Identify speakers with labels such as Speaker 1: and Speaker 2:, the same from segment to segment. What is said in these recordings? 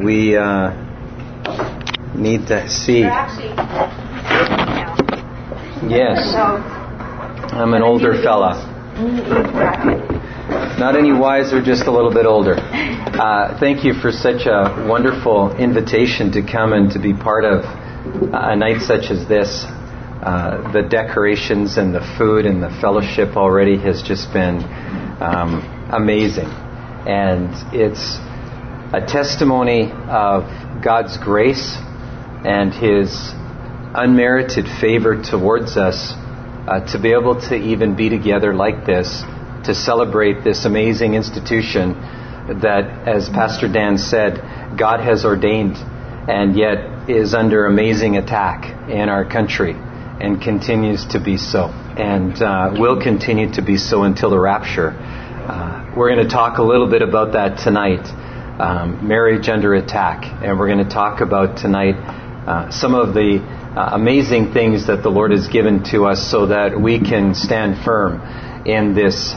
Speaker 1: We need to see. Yes. I'm an older fella. Not any wiser, just a little bit older. Thank you for such a wonderful invitation to come and to be part of a night such as this. The decorations and the food and the fellowship already has just been amazing. And it's a testimony of God's grace and His unmerited favor towards us to be able to even be together like this, to celebrate this amazing institution that, as Pastor Dan said, God has ordained and yet is under amazing attack in our country and continues to be so, and will continue to be so until the rapture. We're going to talk a little bit about that tonight, marriage under attack, and we're going to talk about tonight some of the amazing things that the Lord has given to us so that we can stand firm in this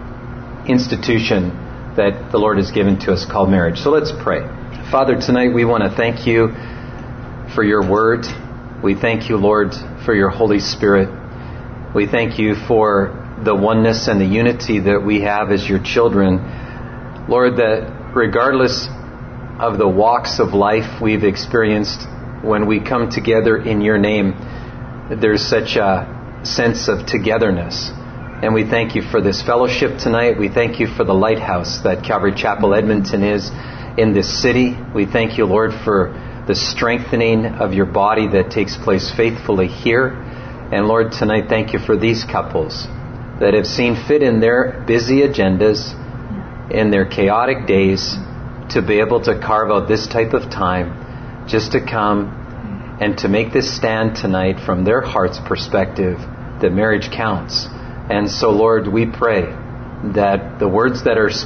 Speaker 1: institution that the Lord has given to us called marriage. So let's pray. Father, tonight we want to thank you for your word. We thank you, Lord, for your Holy Spirit. We thank you for the oneness and the unity that we have as your children. Lord, that regardless of the walks of life we've experienced, when we come together in your name, there's such a sense of togetherness. And we thank you for this fellowship tonight. We thank you for the lighthouse that Calvary Chapel Edmonton is in this city. We thank you, Lord, for the strengthening of your body that takes place faithfully here. And Lord, tonight, thank you for these couples that have seen fit in their busy agendas, in their chaotic days, to be able to carve out this type of time just to come and to make this stand tonight from their heart's perspective that marriage counts. And so, Lord, we pray that the words that are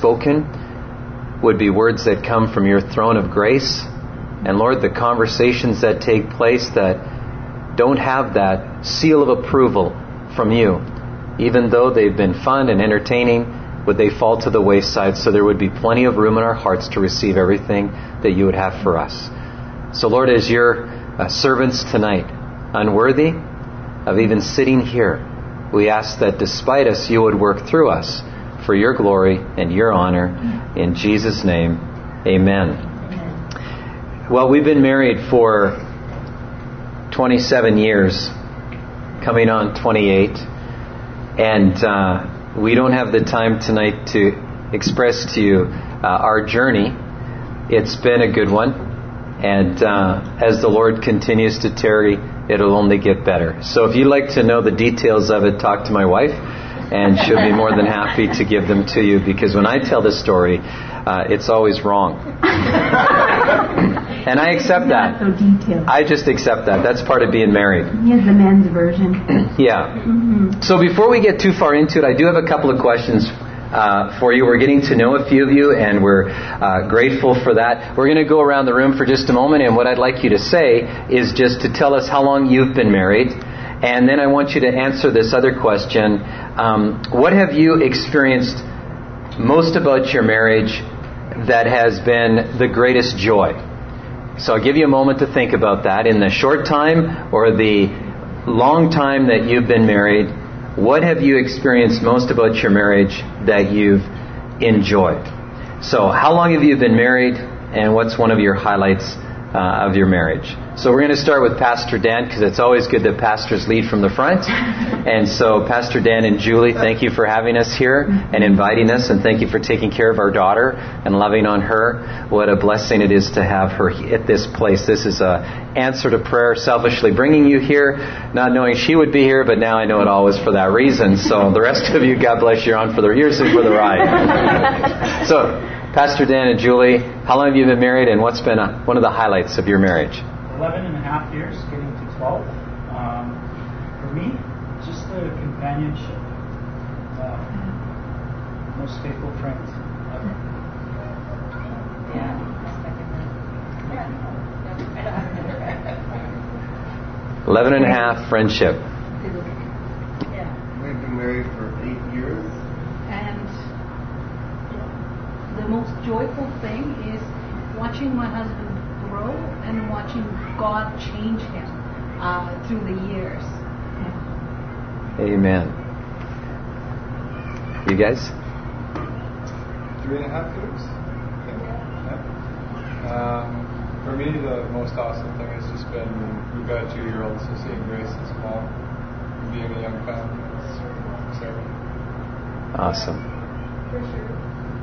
Speaker 1: spoken would be words that come from your throne of grace. And Lord, the conversations that take place that don't have that seal of approval from you, even though they've been fun and entertaining, would they fall to the wayside so there would be plenty of room in our hearts to receive everything that you would have for us. So Lord, as your servants tonight, unworthy of even sitting here, we ask that despite us, you would work through us for your glory and your honor. In Jesus' name, amen. Well, we've been married for 27 years, coming on 28. And we don't have the time tonight to express to you our journey. It's been a good one. And as the Lord continues to tarry, it'll only get better. So if you'd like to know the details of it, talk to my wife, and she'll be more than happy to give them to you, because when I tell the story, it's always wrong. And I accept that.
Speaker 2: Not so detailed.
Speaker 1: I just accept that. That's part of being married.
Speaker 2: Here's the men's version.
Speaker 1: Yeah.
Speaker 2: Mm-hmm.
Speaker 1: So before we get too far into it, I do have a couple of questions for you. We're getting to know a few of you, and we're grateful for that. We're going to go around the room for just a moment, and what I'd like you to say is just to tell us how long you've been married, and then I want you to answer this other question. What have you experienced most about your marriage that has been the greatest joy? So I'll give you a moment to think about that. In the short time or the long time that you've been married, what have you experienced most about your marriage that you've enjoyed? So how long have you been married, and what's one of your highlights of your marriage? So we're going to start with Pastor Dan, because it's always good that pastors lead from the front. And so Pastor Dan and Julie, thank you for having us here and inviting us, and thank you for taking care of our daughter and loving on her. What a blessing it is to have her at this place. This is an answer to prayer, selfishly bringing you here, not knowing she would be here, but now I know it all was for that reason. So the rest of you, God bless you, on for the years and for the ride. So Pastor Dan and Julie, how long have you been married, and what's been one of the highlights of your marriage?
Speaker 3: 11 and a half years, getting to 12. For me, just the companionship. Most faithful friends ever.
Speaker 4: Yeah.
Speaker 1: 11 and a half, friendship.
Speaker 4: Yeah.
Speaker 5: We've been married for 8 years.
Speaker 4: And the most joyful thing is
Speaker 2: watching my husband grow and watching God change him through the years.
Speaker 1: Amen. You guys?
Speaker 6: 3.5 years. Yeah. For me, the most awesome thing has just been, we've got a 2-year-old, so seeing Grace as a mom, being a young family, is exciting.
Speaker 1: Awesome.
Speaker 7: For sure.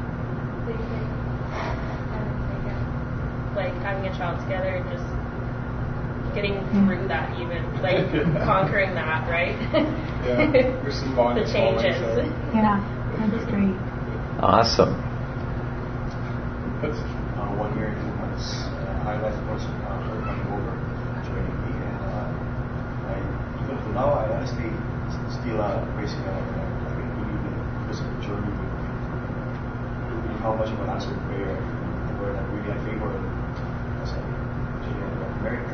Speaker 7: Like having a child together and just getting through that, even like conquering that, right?
Speaker 6: Yeah, there's some bonding.
Speaker 7: The changes.
Speaker 2: Yeah, that's great.
Speaker 1: Awesome.
Speaker 5: That's 1 year and 2 months. I was supposed to coming over joining me, and even for now, I honestly still praising God. I believe in this journey with how much of an answered prayer, where that really I favor as a American.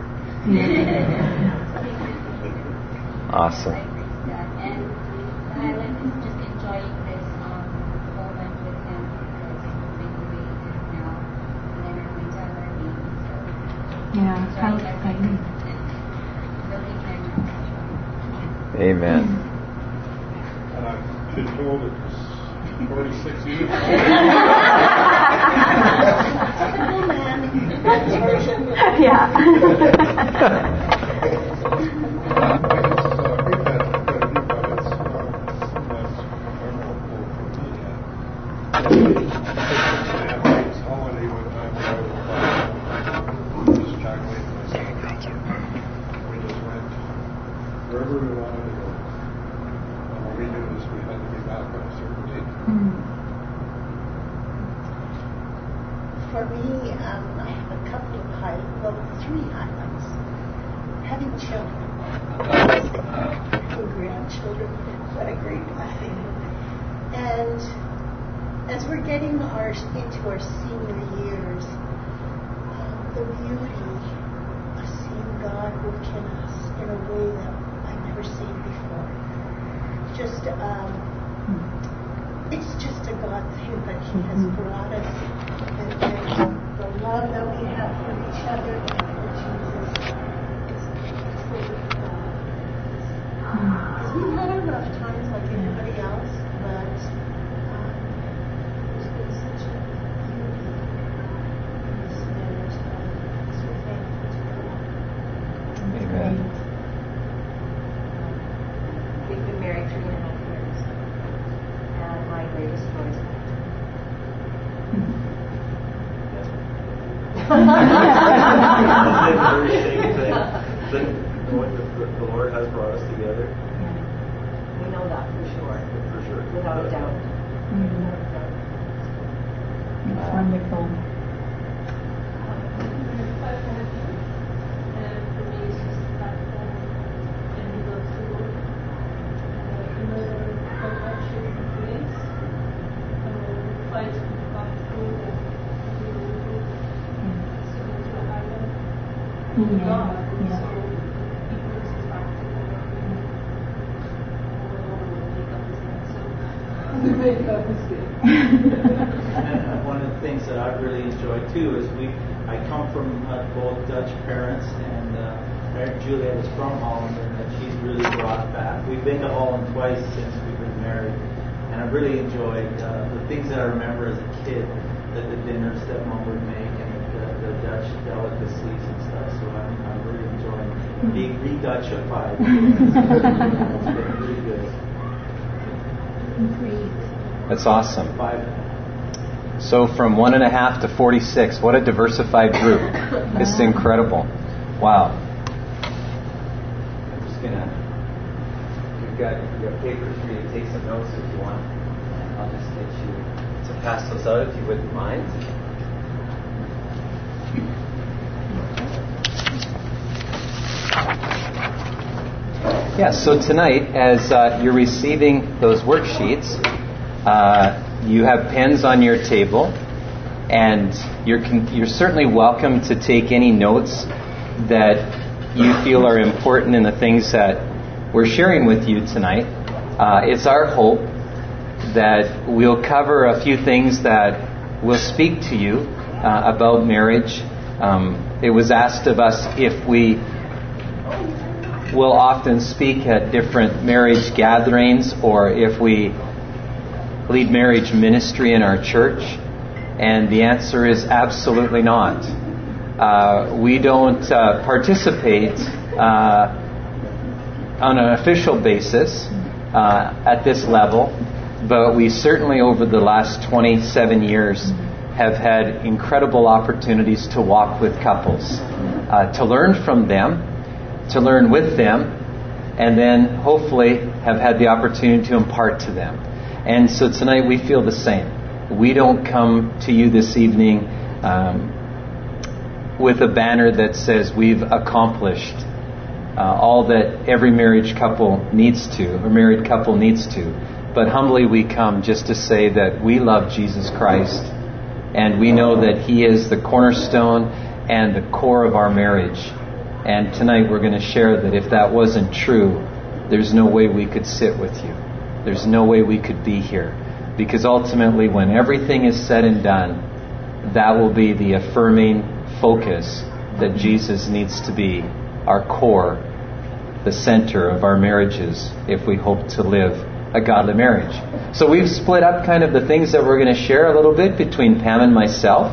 Speaker 1: Awesome.
Speaker 4: And I like just enjoying this moment with him because he's the way he is now. And then we're going to have our baby. So
Speaker 2: Yeah, sounds exciting.
Speaker 4: really enjoying it.
Speaker 1: Amen.
Speaker 6: And I've been told it's 46 years.
Speaker 4: Typical man.
Speaker 2: Yeah.
Speaker 6: Wherever we wanted to go. And what we knew is we had to be back on a certain date.
Speaker 8: For me, I have a couple of three highlights. Having children, and grandchildren, what a great blessing. And as we're getting into our senior years, the beauty of seeing God work in us in a way that I've never seen before. It's just a God thing that He has brought us, and the love that we have for each other for Jesus. It's really because we've had our rough times like everybody else, but there's been such a beauty in this marriage that I'm so thankful to God.
Speaker 1: Amen.
Speaker 9: We've been married 3.5 years, and my greatest joy is
Speaker 5: the Lord has brought us together.
Speaker 9: we know that for sure,
Speaker 5: For sure.
Speaker 9: without a doubt.
Speaker 2: It's wonderful.
Speaker 10: And one of the things that I've really enjoyed too is I come from both Dutch parents, and Juliet is from Holland, and that she's really brought back. We've been to Holland twice since we've been married, and I've really enjoyed the things that I remember as a kid, the dinners that Mom would make, and the Dutch delicacies and stuff. So I'm really enjoying being re-Dutchified. It's been really good.
Speaker 1: That's awesome.
Speaker 10: 5.5.
Speaker 1: So from 1.5 to 46, what a diversified group. It's incredible. Wow. I'm just gonna, you've got papers for you to take some notes if you want. I'll just get you to pass those out if you wouldn't mind. Yeah, so tonight, as you're receiving those worksheets, you have pens on your table, and you're certainly welcome to take any notes that you feel are important in the things that we're sharing with you tonight. It's our hope that we'll cover a few things that will speak to you about marriage. It was asked of us if we will often speak at different marriage gatherings or if we lead marriage ministry in our church. And the answer is absolutely not. We don't participate on an official basis at this level, but we certainly over the last 27 years have had incredible opportunities to walk with couples, to learn from them, to learn with them, and then hopefully have had the opportunity to impart to them. And so tonight we feel the same. We don't come to you this evening with a banner that says we've accomplished all that every married couple needs to, but humbly we come just to say that we love Jesus Christ, and we know that He is the cornerstone and the core of our marriage. And tonight we're going to share that if that wasn't true, there's no way we could sit with you. There's no way we could be here. Because ultimately, when everything is said and done, that will be the affirming focus that Jesus needs to be our core, the center of our marriages, if we hope to live a godly marriage. So we've split up kind of the things that we're going to share a little bit between Pam and myself,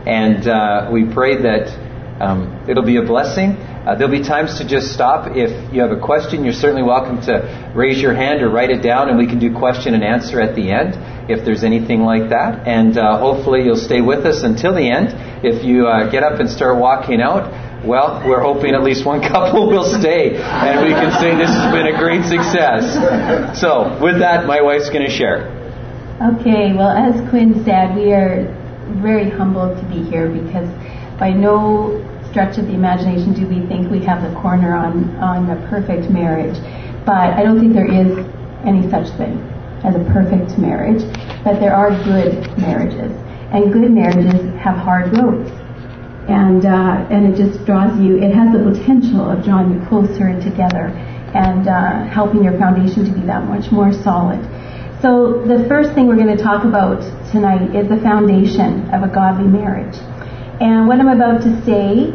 Speaker 1: and we pray that it'll be a blessing. There'll be times to just stop. If you have a question, you're certainly welcome to raise your hand or write it down, and we can do question and answer at the end if there's anything like that. And hopefully you'll stay with us until the end. If you get up and start walking out, well, we're hoping at least one couple will stay, and we can say this has been a great success. So with that, my wife's going to share.
Speaker 11: Okay, well, as Quinn said, we are very humbled to be here because by no stretch of the imagination do we think we have the corner on a perfect marriage. But I don't think there is any such thing as a perfect marriage, but there are good marriages. And good marriages have hard roads. And it just draws you, it has the potential of drawing you closer and together and helping your foundation to be that much more solid. So the first thing we're going to talk about tonight is the foundation of a godly marriage. And what I'm about to say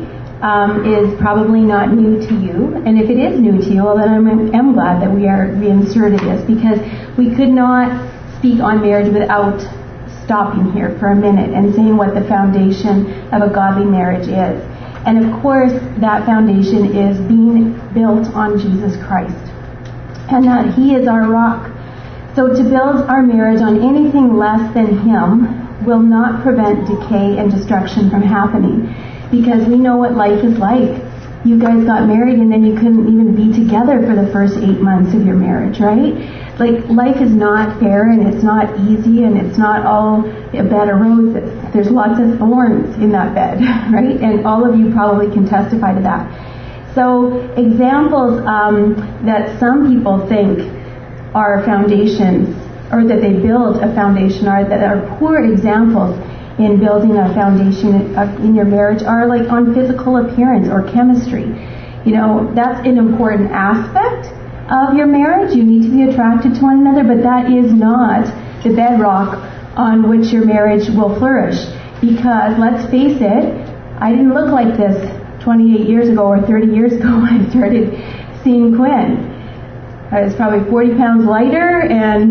Speaker 11: is probably not new to you. And if it is new to you, well, then I'm glad that we inserted this, because we could not speak on marriage without stopping here for a minute and saying what the foundation of a godly marriage is. And of course, that foundation is being built on Jesus Christ, and that He is our rock. So to build our marriage on anything less than Him will not prevent decay and destruction from happening, because we know what life is like. You guys got married and then you couldn't even be together for the first 8 months of your marriage, right? Like, life is not fair, and it's not easy, and it's not all a bed of roses. There's lots of thorns in that bed, right? And all of you probably can testify to that. So examples that some people think are foundations, or that they build a foundation, are that are poor examples in building a foundation in your marriage are like on physical appearance or chemistry. You know, that's an important aspect of your marriage. You need to be attracted to one another, but that is not the bedrock on which your marriage will flourish. Because let's face it, I didn't look like this 28 years ago or 30 years ago when I started seeing Quinn. I was probably 40 pounds lighter, and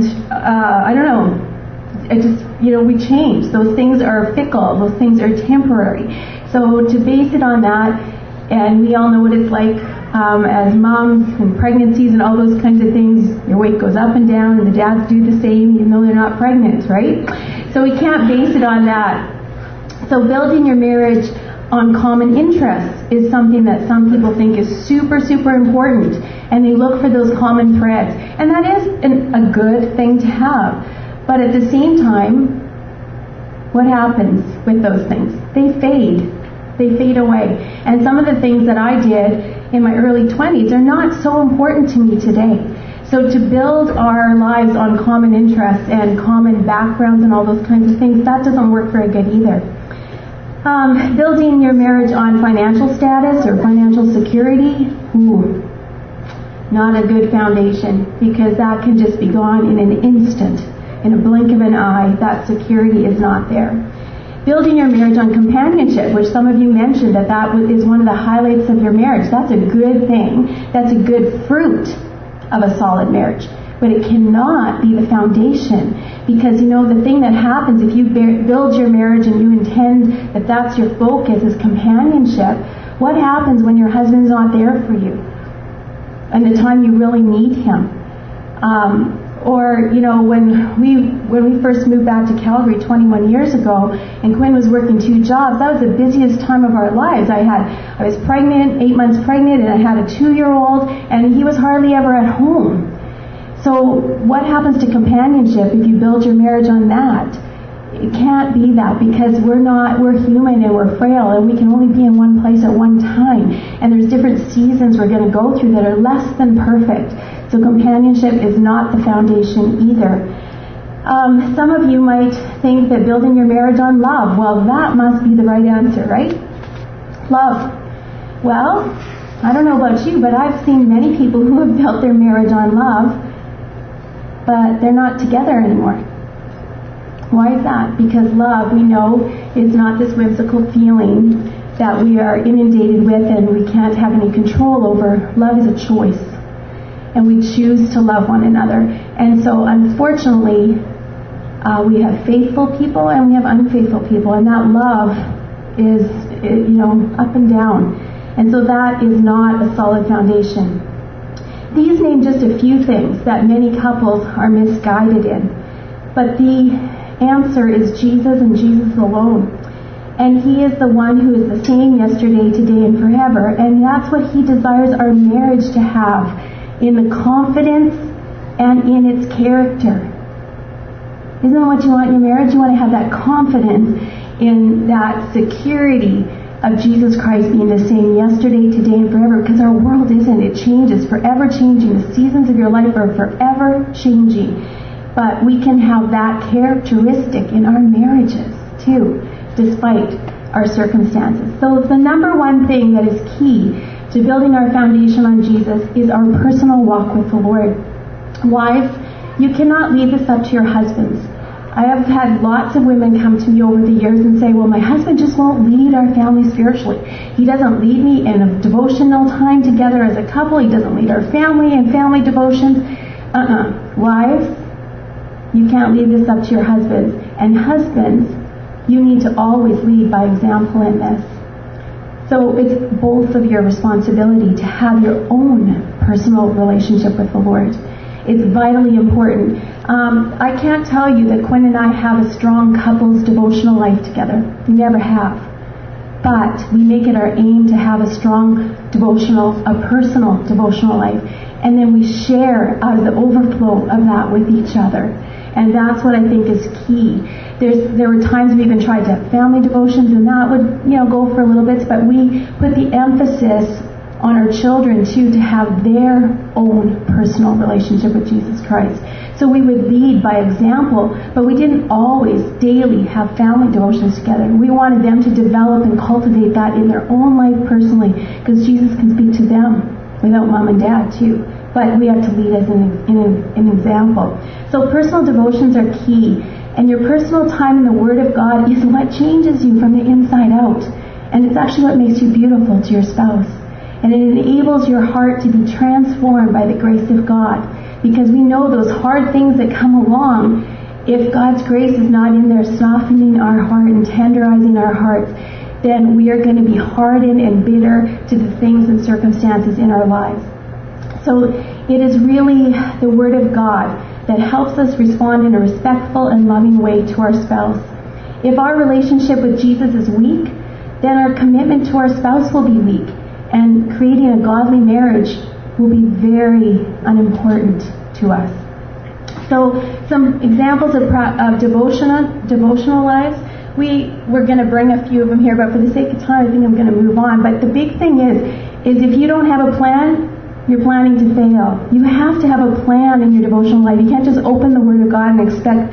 Speaker 11: I don't know. It just, we change. Those things are fickle. Those things are temporary. So to base it on that, and we all know what it's like as moms and pregnancies and all those kinds of things. Your weight goes up and down, and the dads do the same, even though they're not pregnant, right? So we can't base it on that. So building your marriage on common interests is something that some people think is super, super important, and they look for those common threads. And that is a good thing to have. But at the same time, what happens with those things? They fade. They fade away. And some of the things that I did in my early 20s are not so important to me today. So to build our lives on common interests and common backgrounds and all those kinds of things, that doesn't work very good either. Building your marriage on financial status or financial security, not a good foundation, because that can just be gone in an instant. In a blink of an eye, that security is not there. Building your marriage on companionship, which some of you mentioned that is one of the highlights of your marriage. That's a good thing. That's a good fruit of a solid marriage. But it cannot be the foundation, because the thing that happens if you build your marriage and you intend that that's your focus is companionship, what happens when your husband's not there for you and the time you really need him? Or when we first moved back to Calgary 21 years ago, and Quinn was working 2 jobs, that was the busiest time of our lives. I was pregnant, 8 months pregnant, and I had a 2-year-old, and he was hardly ever at home. So what happens to companionship if you build your marriage on that? It can't be that, because we're human and we're frail, and we can only be in one place at one time. And there's different seasons we're going to go through that are less than perfect. So companionship is not the foundation either. Some of you might think that building your marriage on love, well, that must be the right answer, right? Love. Well, I don't know about you, but I've seen many people who have built their marriage on love, but they're not together anymore. Why is that? Because love, we know, is not this whimsical feeling that we are inundated with and we can't have any control over. Love is a choice. And we choose to love one another. And so, unfortunately, we have faithful people and we have unfaithful people. And that love is, up and down. And so that is not a solid foundation. These name just a few things that many couples are misguided in. But the answer is Jesus and Jesus alone. And He is the one who is the same yesterday, today, and forever. And that's what He desires our marriage to have, in the confidence and in its character. Isn't that what you want in your marriage? You want to have that confidence in that security of Jesus Christ being the same yesterday, today, and forever, because our world isn't. It changes, forever changing. The seasons of your life are forever changing. But we can have that characteristic in our marriages too, despite our circumstances. So the number one thing that is key to building our foundation on Jesus is our personal walk with the Lord. Wives, you cannot leave this up to your husbands. I have had lots of women come to me over the years and say, well, my husband just won't lead our family spiritually. He doesn't lead me in a devotional time together as a couple. He doesn't lead our family in family devotions. Wives, you can't leave this up to your husbands. And husbands, you need to always lead by example in this. So it's both of your responsibility to have your own personal relationship with the Lord. It's vitally important. I can't tell you that Quinn and I have a strong couples devotional life together. We never have. But we make it our aim to have a strong personal devotional life. And then we share out of the overflow of that with each other. And that's what I think is key. There were times we even tried to have family devotions, and that would, go for a little bit, but we put the emphasis on our children too, to have their own personal relationship with Jesus Christ. So we would lead by example, but we didn't always daily have family devotions together. We wanted them to develop and cultivate that in their own life personally, because Jesus can speak to them without mom and dad too. But we have to lead as an example. So personal devotions are key. And your personal time in the Word of God is what changes you from the inside out. And it's actually what makes you beautiful to your spouse. And it enables your heart to be transformed by the grace of God. Because we know those hard things that come along, if God's grace is not in there softening our heart and tenderizing our hearts, then we are going to be hardened and bitter to the things and circumstances in our lives. So it is really the Word of God that helps us respond in a respectful and loving way to our spouse. If our relationship with Jesus is weak, then our commitment to our spouse will be weak, and creating a godly marriage will be very unimportant to us. So some examples of devotional lives. We're going to bring a few of them here, but for the sake of time, I think I'm going to move on. But the big thing is if you don't have a plan, you're planning to fail. You have to have a plan in your devotional life. You can't just open the Word of God and expect,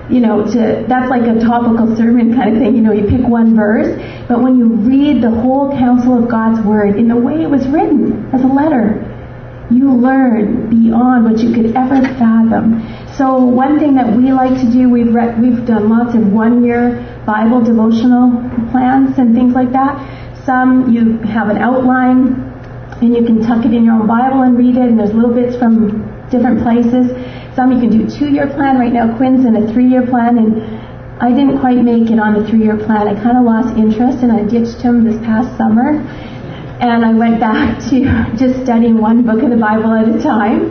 Speaker 11: that's like a topical sermon kind of thing. You pick one verse. But when you read the whole counsel of God's Word in the way it was written as a letter, you learn beyond what you could ever fathom. So one thing that we like to do, we've done lots of one-year Bible devotional plans and things like that. Some you have an outline and you can tuck it in your own Bible and read it, and there's little bits from different places. Some you can do a 2-year plan. Right now Quinn's in a 3-year plan, and I didn't quite make it on the 3-year plan. I kind of lost interest and I ditched him this past summer, and I went back to just studying one book of the Bible at a time.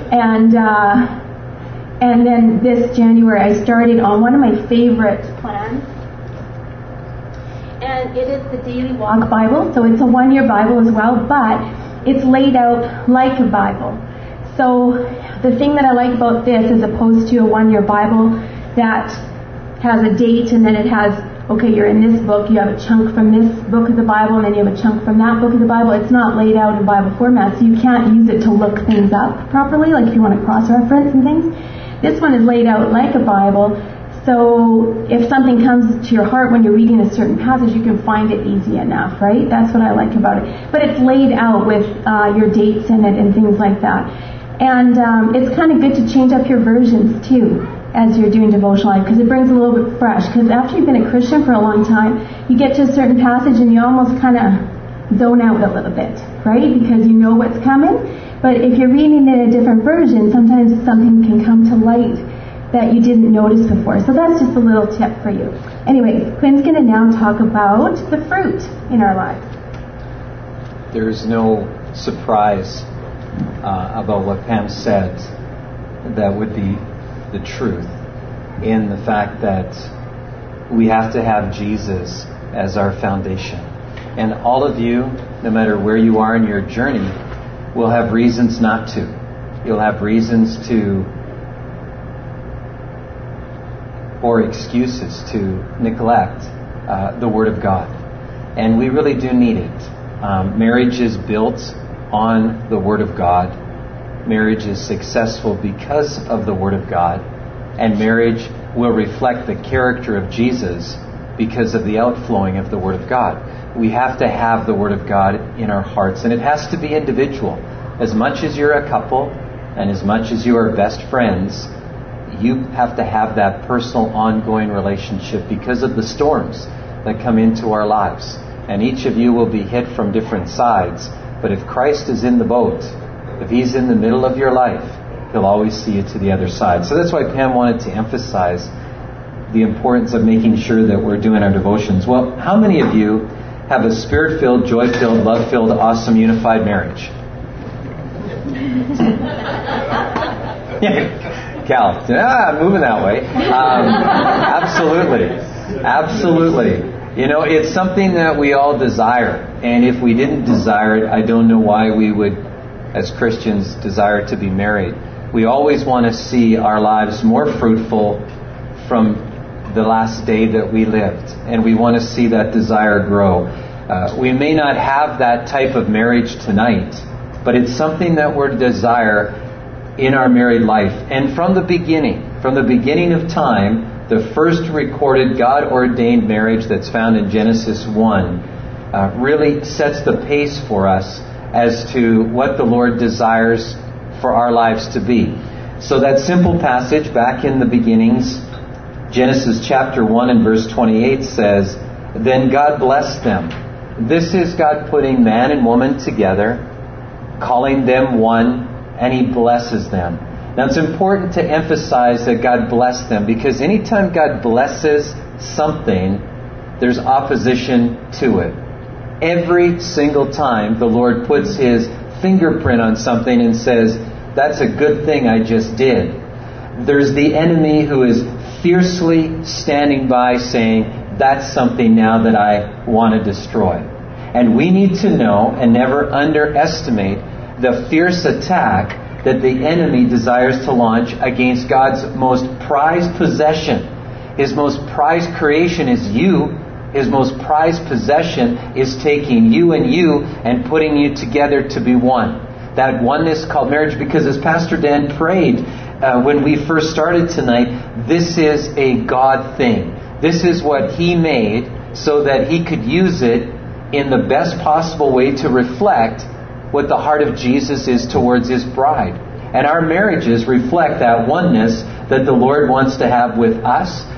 Speaker 11: And then this January I started on one of my favorite plans, and it is the Daily Walk Bible. So it's a 1-year Bible as well, but it's laid out like a Bible. So the thing that I like about this, as opposed to a 1-year Bible that has a date and then it has, okay, you're in this book, you have a chunk from this book of the Bible, and then you have a chunk from that book of the Bible. It's not laid out in Bible format, so you can't use it to look things up properly, like if you want to cross-reference and things. This one is laid out like a Bible, so if something comes to your heart when you're reading a certain passage, you can find it easy enough, right? That's what I like about it. But it's laid out with your dates in it and things like that. And it's kind of good to change up your versions too as you're doing devotional life, because it brings a little bit fresh. Because after you've been a Christian for a long time, you get to a certain passage and you almost kind of zone out a little bit, right? Because you know what's coming. But if you're reading it in a different version, sometimes something can come to light that you didn't notice before. So that's just a little tip for you. Anyways, Quinn's going to now talk about the fruit in our lives.
Speaker 1: There's no surprise about what Pam said that would be the truth, in the fact that we have to have Jesus as our foundation. And all of you, no matter where you are in your journey, will have reasons not to. You'll have reasons to, or excuses to neglect the Word of God. And we really do need it. Marriage is built on the Word of God. Marriage is successful because of the Word of God. And marriage will reflect the character of Jesus because of the outflowing of the Word of God. We have to have the Word of God in our hearts. And it has to be individual. As much as you're a couple and as much as you are best friends, you have to have that personal ongoing relationship because of the storms that come into our lives. And each of you will be hit from different sides. But if Christ is in the boat, if He's in the middle of your life, He'll always see you to the other side. So that's why Pam wanted to emphasize the importance of making sure that we're doing our devotions. Well, how many of you have a Spirit-filled, joy-filled, love-filled, awesome, unified marriage? Yeah, Cal, I'm moving that way. Absolutely. You know, it's something that we all desire. And if we didn't desire it, I don't know why we would, as Christians, desire to be married. We always want to see our lives more fruitful from the last day that we lived. And we want to see that desire grow. We may not have that type of marriage tonight, but it's something that we're to desire in our married life. And from the beginning of time, the first recorded God-ordained marriage that's found in Genesis 1 really sets the pace for us as to what the Lord desires for our lives to be. So that simple passage back in the beginnings, Genesis chapter 1 and verse 28 says, "Then God blessed them." This is God putting man and woman together, calling them one, and He blesses them. Now it's important to emphasize that God blessed them, because anytime God blesses something, there's opposition to it. Every single time the Lord puts His fingerprint on something and says, "That's a good thing I just did," there's the enemy who is fiercely standing by saying, "That's something now that I want to destroy." And we need to know and never underestimate the fierce attack that the enemy desires to launch against God's most prized possession. His most prized creation is you. His most prized possession is taking you and putting you together to be one. That oneness called marriage, because as Pastor Dan prayed when we first started tonight, this is a God thing. This is what He made so that He could use it in the best possible way to reflect what the heart of Jesus is towards His bride. And our marriages reflect that oneness that the Lord wants to have with us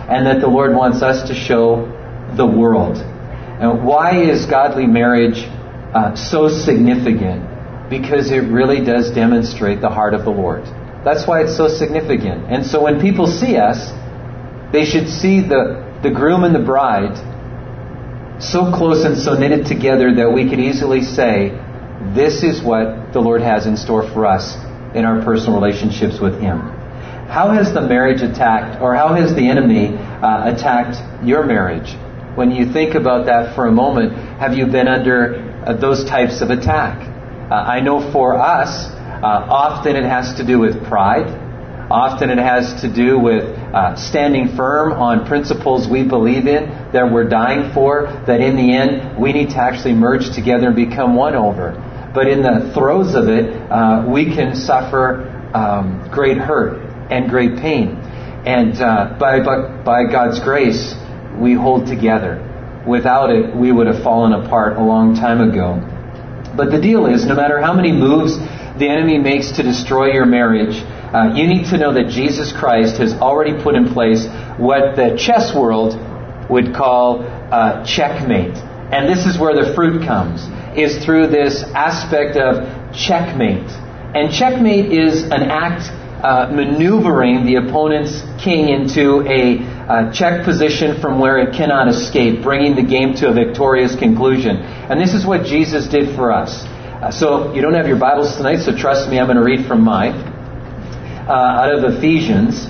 Speaker 1: and that the Lord wants us to show the world. And why is godly marriage so significant? Because it really does demonstrate the heart of the Lord. That's why it's so significant. And so when people see us, they should see the groom and the bride so close and so knitted together that we could easily say, this is what the Lord has in store for us in our personal relationships with Him. How has the marriage attacked, or how has the enemy attacked your marriage? When you think about that for a moment, have you been under those types of attack? I know for us, often it has to do with pride. Often it has to do with standing firm on principles we believe in, that we're dying for, that in the end we need to actually merge together and become one over. But in the throes of it, we can suffer great hurt and great pain. And by God's grace, we hold together. Without it, we would have fallen apart a long time ago. But the deal is, no matter how many moves the enemy makes to destroy your marriage, you need to know that Jesus Christ has already put in place what the chess world would call checkmate. And this is where the fruit comes, is through this aspect of checkmate. And checkmate is an act maneuvering the opponent's king into a check position from where it cannot escape, bringing the game to a victorious conclusion. And this is what Jesus did for us. So you don't have your Bibles tonight, so trust me, I'm going to read from mine. Out of Ephesians.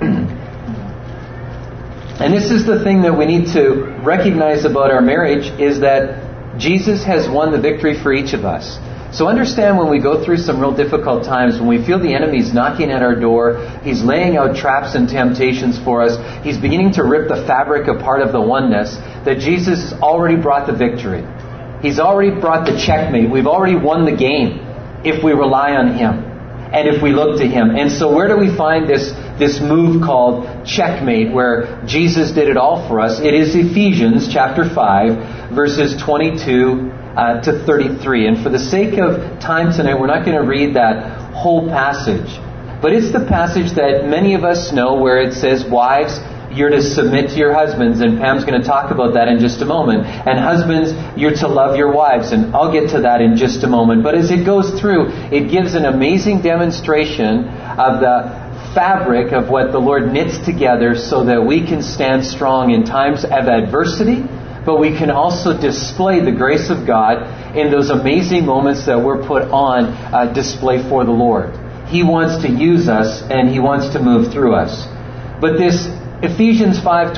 Speaker 1: And this is the thing that we need to recognize about our marriage, is that Jesus has won the victory for each of us. So understand, when we go through some real difficult times, when we feel the enemy's knocking at our door, he's laying out traps and temptations for us, he's beginning to rip the fabric apart of the oneness, that Jesus has already brought the victory. He's already brought the checkmate. We've already won the game if we rely on Him and if we look to Him. And so where do we find this move called checkmate, where Jesus did it all for us? It is Ephesians chapter 5, verses 22 to 33. And for the sake of time tonight, we're not going to read that whole passage. But it's the passage that many of us know, where it says, wives, you're to submit to your husbands, and Pam's going to talk about that in just a moment. And husbands, you're to love your wives, and I'll get to that in just a moment. But as it goes through, it gives an amazing demonstration of the fabric of what the Lord knits together so that we can stand strong in times of adversity, but we can also display the grace of God in those amazing moments that we're put on display for the Lord. He wants to use us, and He wants to move through us. But this Ephesians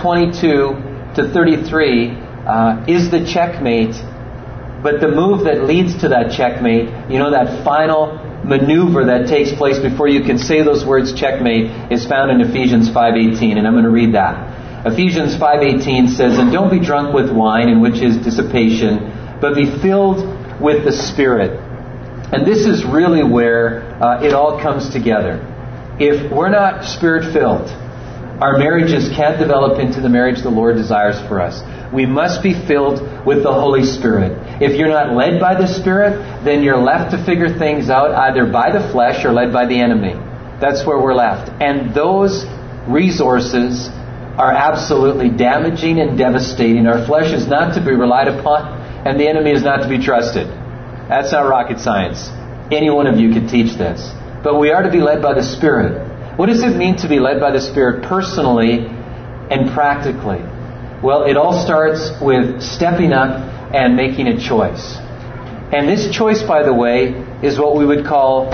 Speaker 1: 5:22 to 33 is the checkmate, but the move that leads to that checkmate, that final maneuver that takes place before you can say those words checkmate, is found in Ephesians 5:18, and I'm going to read that. Ephesians 5:18 says, "And don't be drunk with wine, in which is dissipation, but be filled with the Spirit." And this is really where it all comes together. If we're not Spirit-filled, our marriages can't develop into the marriage the Lord desires for us. We must be filled with the Holy Spirit. If you're not led by the Spirit, then you're left to figure things out either by the flesh or led by the enemy. That's where we're left. And those resources are absolutely damaging and devastating. Our flesh is not to be relied upon, and the enemy is not to be trusted. That's not rocket science. Any one of you could teach this. But we are to be led by the Spirit. What does it mean to be led by the Spirit personally and practically? Well, it all starts with stepping up and making a choice. And this choice, by the way, is what we would call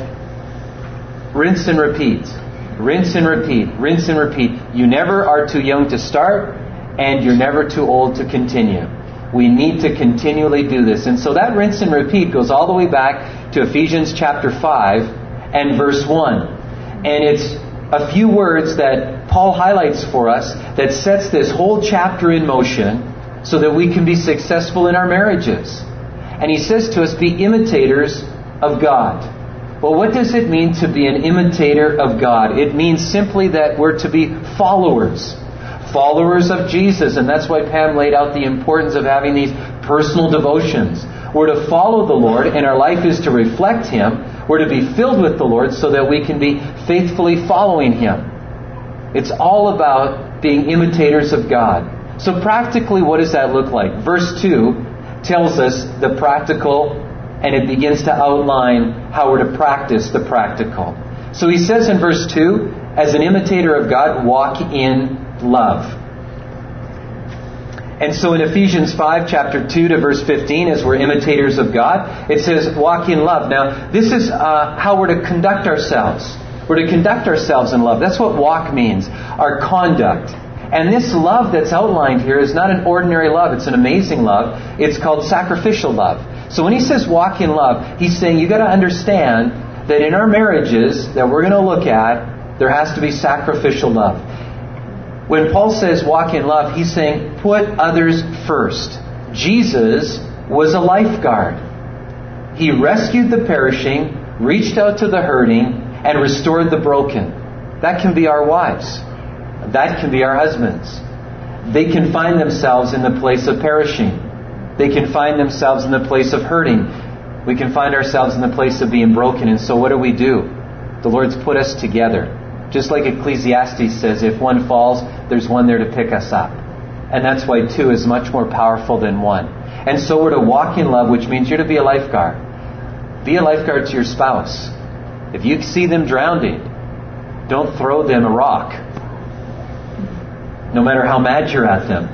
Speaker 1: rinse and repeat. Rinse and repeat. Rinse and repeat. You never are too young to start, and you're never too old to continue. We need to continually do this. And so that rinse and repeat goes all the way back to Ephesians chapter 5 and verse 1. And it's a few words that Paul highlights for us that sets this whole chapter in motion so that we can be successful in our marriages. And he says to us, be imitators of God. Well, what does it mean to be an imitator of God? It means simply that we're to be followers. Followers of Jesus. And that's why Pam laid out the importance of having these personal devotions. We're to follow the Lord, and our life is to reflect Him. We're to be filled with the Lord so that we can be faithfully following Him. It's all about being imitators of God. So practically, what does that look like? Verse 2 tells us the practical, and it begins to outline how we're to practice the practical. So he says in verse 2, as an imitator of God, walk in love. And so in Ephesians 5, chapter 2 to verse 15, as we're imitators of God, it says, walk in love. Now, this is how we're to conduct ourselves. We're to conduct ourselves in love. That's what walk means, our conduct. And this love that's outlined here is not an ordinary love. It's an amazing love. It's called sacrificial love. So when he says walk in love, he's saying you got to understand that in our marriages that we're going to look at, there has to be sacrificial love. When Paul says walk in love, he's saying put others first. Jesus was a lifeguard. He rescued the perishing, reached out to the hurting, and restored the broken. That can be our wives. That can be our husbands. They can find themselves in the place of perishing. They can find themselves in the place of hurting. We can find ourselves in the place of being broken. And so what do? The Lord's put us together. Just like Ecclesiastes says, if one falls, there's one there to pick us up. And that's why two is much more powerful than one. And so we're to walk in love, which means you're to be a lifeguard. Be a lifeguard to your spouse. If you see them drowning, don't throw them a rock. No matter how mad you're at them.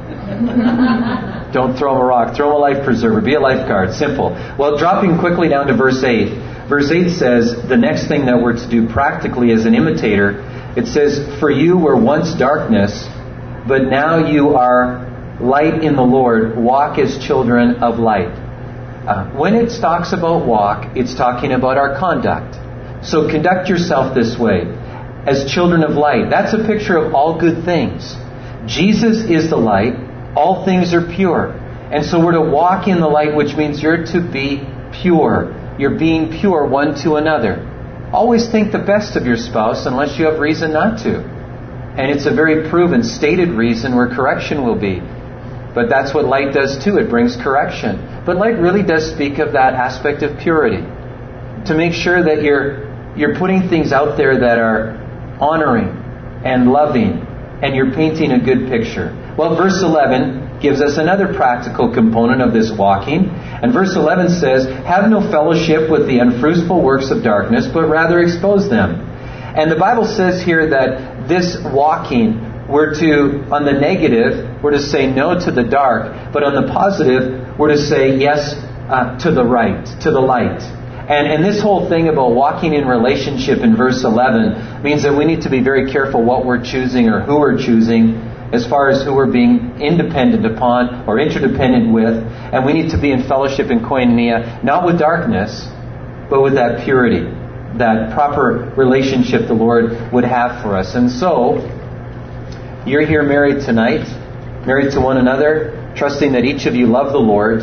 Speaker 1: Don't throw them a rock. Throw them a life preserver. Be a lifeguard. Simple. Well, dropping quickly down to verse 8. Verse 8 says, the next thing that we're to do practically as an imitator, it says, for you were once darkness, but now you are light in the Lord. Walk as children of light. When it talks about walk, it's talking about our conduct. So conduct yourself this way, as children of light. That's a picture of all good things. Jesus is the light. All things are pure. And so we're to walk in the light, which means you're to be pure. You're being pure one to another. Always think the best of your spouse unless you have reason not to. And it's a very proven, stated reason where correction will be. But that's what light does too. It brings correction. But light really does speak of that aspect of purity. To make sure that you're putting things out there that are honoring and loving, and you're painting a good picture. Well, verse 11 gives us another practical component of this walking. And verse 11 says, have no fellowship with the unfruitful works of darkness, but rather expose them. And the Bible says here that this walking, we're to, on the negative, we're to say no to the dark, but on the positive, we're to say yes to the right, to the light. And this whole thing about walking in relationship in verse 11 means that we need to be very careful what we're choosing or who we're choosing as far as who we're being independent upon or interdependent with. And we need to be in fellowship in koinonia, not with darkness, but with that purity, that proper relationship the Lord would have for us. And so, you're here married tonight, married to one another, trusting that each of you love the Lord.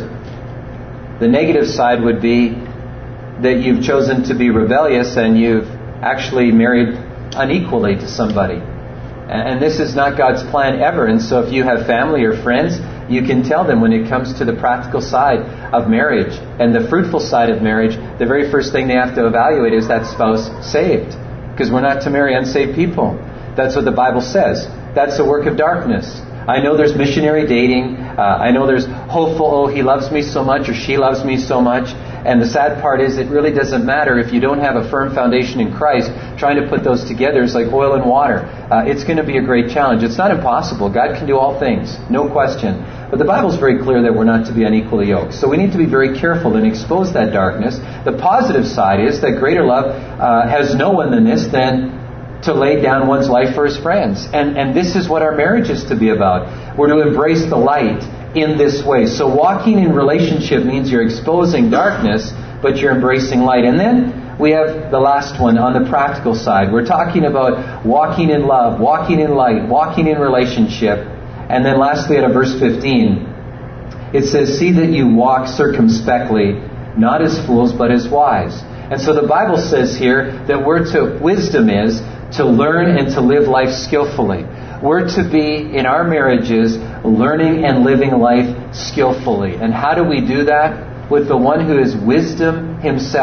Speaker 1: The negative side would be that you've chosen to be rebellious and you've actually married unequally to somebody. And this is not God's plan ever. And so if you have family or friends, you can tell them when it comes to the practical side of marriage and the fruitful side of marriage, the very first thing they have to evaluate is that spouse saved. Because we're not to marry unsaved people. That's what the Bible says. That's the work of darkness. I know there's missionary dating. I know there's hopeful, oh, he loves me so much or she loves me so much. And the sad part is it really doesn't matter if you don't have a firm foundation in Christ. Trying to put those together is like oil and water. It's going to be a great challenge. It's not impossible. God can do all things. No question. But the Bible's very clear that we're not to be unequally yoked. So we need to be very careful and expose that darkness. The positive side is that greater love has no one than this than to lay down one's life for his friends. And this is what our marriage is to be about. We're to embrace the light in this way. So walking in relationship means you're exposing darkness, but you're embracing light. And then we have the last one on the practical side. We're talking about walking in love, walking in light, walking in relationship. And then lastly, at verse 15, it says, see that you walk circumspectly, not as fools, but as wise. And so the Bible says here that wisdom is to learn and to live life skillfully. We're to be, in our marriages, learning and living life skillfully. And how do we do that? With the one who is wisdom himself,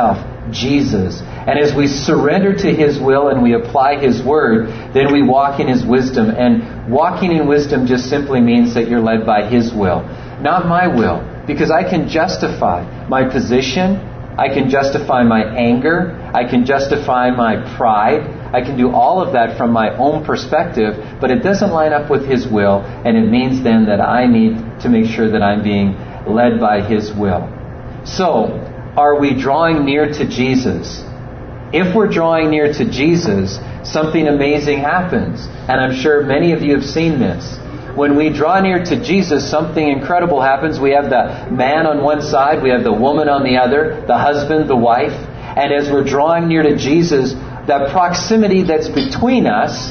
Speaker 1: Jesus. And as we surrender to His will and we apply His Word, then we walk in His wisdom. And walking in wisdom just simply means that you're led by His will, not my will. Because I can justify my position, I can justify my anger, I can justify my pride, I can do all of that from my own perspective, but it doesn't line up with His will, and it means then that I need to make sure that I'm being led by His will. So, are we drawing near to Jesus? If we're drawing near to Jesus, something amazing happens. And I'm sure many of you have seen this. When we draw near to Jesus, something incredible happens. We have the man on one side, we have the woman on the other, the husband, the wife. And as we're drawing near to Jesus, that proximity that's between us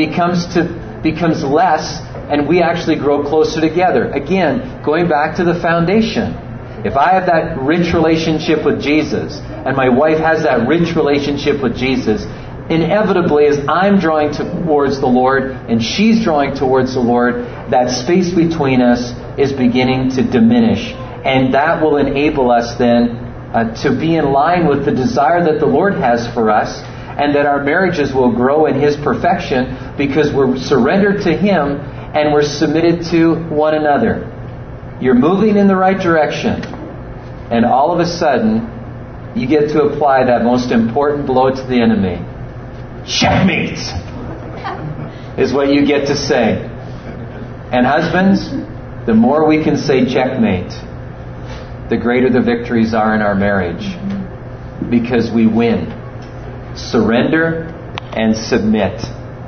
Speaker 1: becomes less, and we actually grow closer together. Again, going back to the foundation. If I have that rich relationship with Jesus, and my wife has that rich relationship with Jesus, inevitably, as I'm drawing towards the Lord and she's drawing towards the Lord, that space between us is beginning to diminish. And that will enable us then to be in line with the desire that the Lord has for us, and that our marriages will grow in His perfection because we're surrendered to Him and we're submitted to one another. You're moving in the right direction, and all of a sudden, you get to apply that most important blow to the enemy. Checkmate! Is what you get to say. And husbands, the more we can say checkmate, the greater the victories are in our marriage. Because we win. Surrender and submit.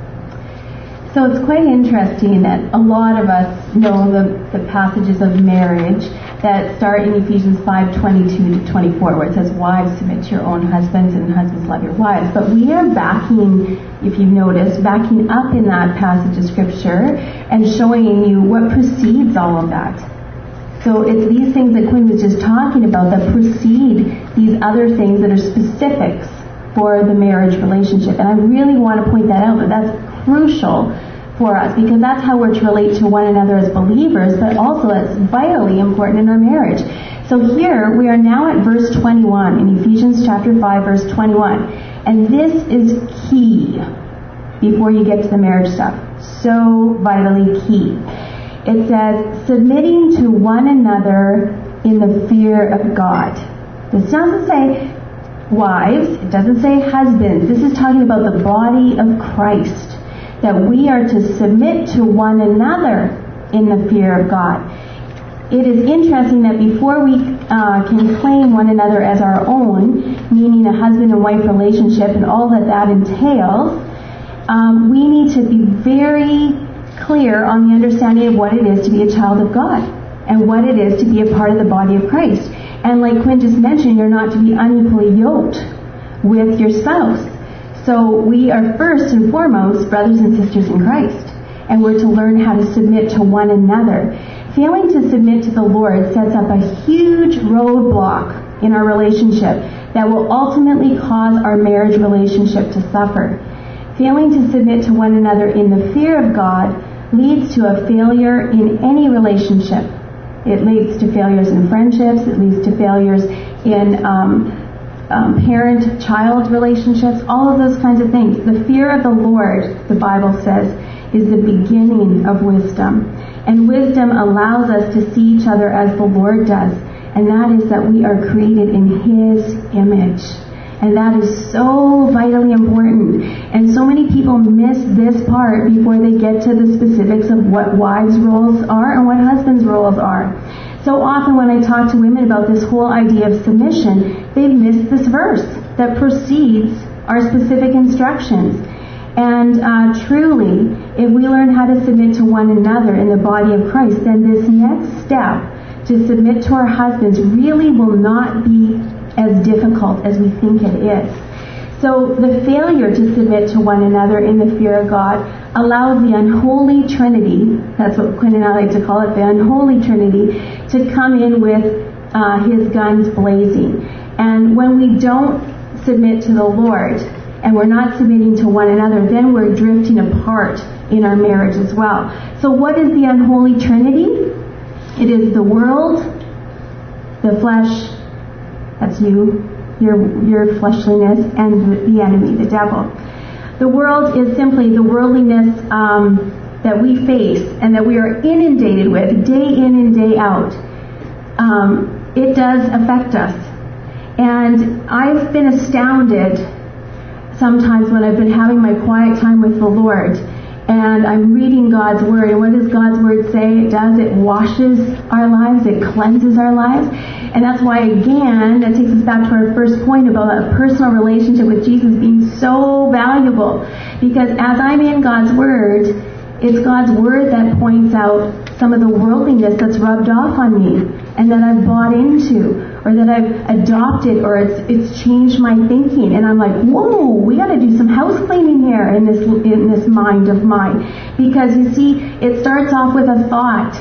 Speaker 11: So it's quite interesting that a lot of us know the passages of marriage that start in Ephesians 5:22 to 24, where it says, "Wives, submit to your own husbands, and husbands, love your wives." But we are backing, if you've noticed, backing up in that passage of Scripture and showing you what precedes all of that. So it's these things that Quinn was just talking about that precede these other things that are specifics for the marriage relationship. And I really want to point that out, that that's crucial for us, because that's how we're to relate to one another as believers, but also it's vitally important in our marriage. So here we are now at verse 21 in Ephesians chapter 5, verse 21. And this is key before you get to the marriage stuff. So vitally key. It says, submitting to one another in the fear of God. This doesn't say wives, it doesn't say husbands. This is talking about the body of Christ, that we are to submit to one another in the fear of God. It is interesting that before we can claim one another as our own, meaning a husband and wife relationship and all that entails, we need to be very clear on the understanding of what it is to be a child of God and what it is to be a part of the body of Christ. And like Quinn just mentioned, you're not to be unequally yoked with your spouse. So we are first and foremost brothers and sisters in Christ, and we're to learn how to submit to one another. Failing to submit to the Lord sets up a huge roadblock in our relationship that will ultimately cause our marriage relationship to suffer. Failing to submit to one another in the fear of God leads to a failure in any relationship. It leads to failures in friendships. It leads to failures in parent-child relationships, all of those kinds of things. The fear of the Lord, the Bible says, is the beginning of wisdom. And wisdom allows us to see each other as the Lord does. And that is that we are created in His image. And that is so vitally important. And so many people miss this part before they get to the specifics of what wives' roles are and what husbands' roles are. So often when I talk to women about this whole idea of submission, they've missed this verse that precedes our specific instructions. And truly, if we learn how to submit to one another in the body of Christ, then this next step to submit to our husbands really will not be as difficult as we think it is. So the failure to submit to one another in the fear of God allows the unholy trinity, that's what Quinn and I like to call it, the unholy trinity, to come in with his guns blazing. And when we don't submit to the Lord, and we're not submitting to one another, then we're drifting apart in our marriage as well. So what is the unholy trinity? It is the world, the flesh, that's you, your fleshliness and the enemy, the devil. The world is simply the worldliness that we face and that we are inundated with day in and day out. It does affect us. And I've been astounded sometimes when I've been having my quiet time with the Lord and I'm reading God's Word. And what does God's Word say? It does. It washes our lives. It cleanses our lives. And that's why, again, that takes us back to our first point about a personal relationship with Jesus being so valuable. Because as I'm in God's Word, it's God's Word that points out some of the worldliness that's rubbed off on me and that I've bought into or that I've adopted or it's changed my thinking. And I'm like, whoa, we got to do some house cleaning here in this mind of mine. Because you see, it starts off with a thought.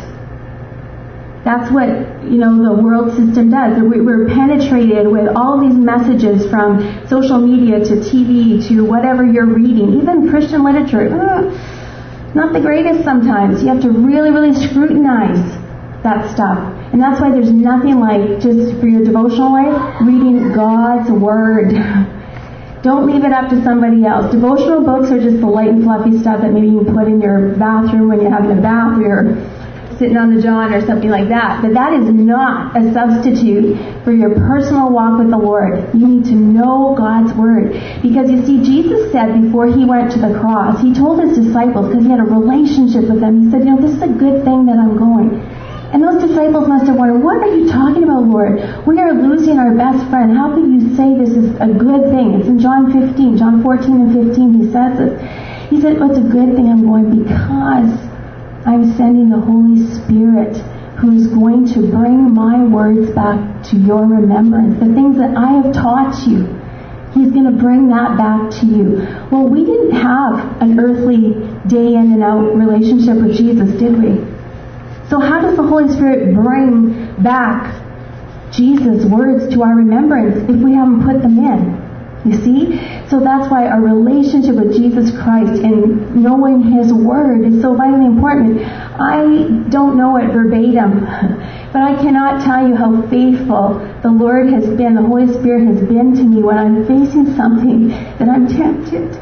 Speaker 11: That's what, the world system does. We're penetrated with all these messages from social media to TV to whatever you're reading, even Christian literature. Not the greatest sometimes. You have to really, really scrutinize that stuff. And that's why there's nothing like, just for your devotional life, reading God's Word. Don't leave it up to somebody else. Devotional books are just the light and fluffy stuff that maybe you can put in your bathroom when you're having a bath or you're sitting on the john or something like that. But that is not a substitute for your personal walk with the Lord. You need to know God's Word. Because you see, Jesus said before He went to the cross, He told His disciples, because He had a relationship with them, He said, this is a good thing that I'm going. And those disciples must have wondered, what are you talking about, Lord? We are losing our best friend. How could you say this is a good thing? It's in John 14 and 15, He says it. He said, it's a good thing I'm going because I'm sending the Holy Spirit who's going to bring my words back to your remembrance. The things that I have taught you, He's going to bring that back to you. Well, we didn't have an earthly day in and out relationship with Jesus, did we? So how does the Holy Spirit bring back Jesus' words to our remembrance if we haven't put them in? You see? So that's why our relationship with Jesus Christ and knowing His Word is so vitally important. I don't know it verbatim, but I cannot tell you how faithful the Lord has been, the Holy Spirit has been to me when I'm facing something that I'm tempted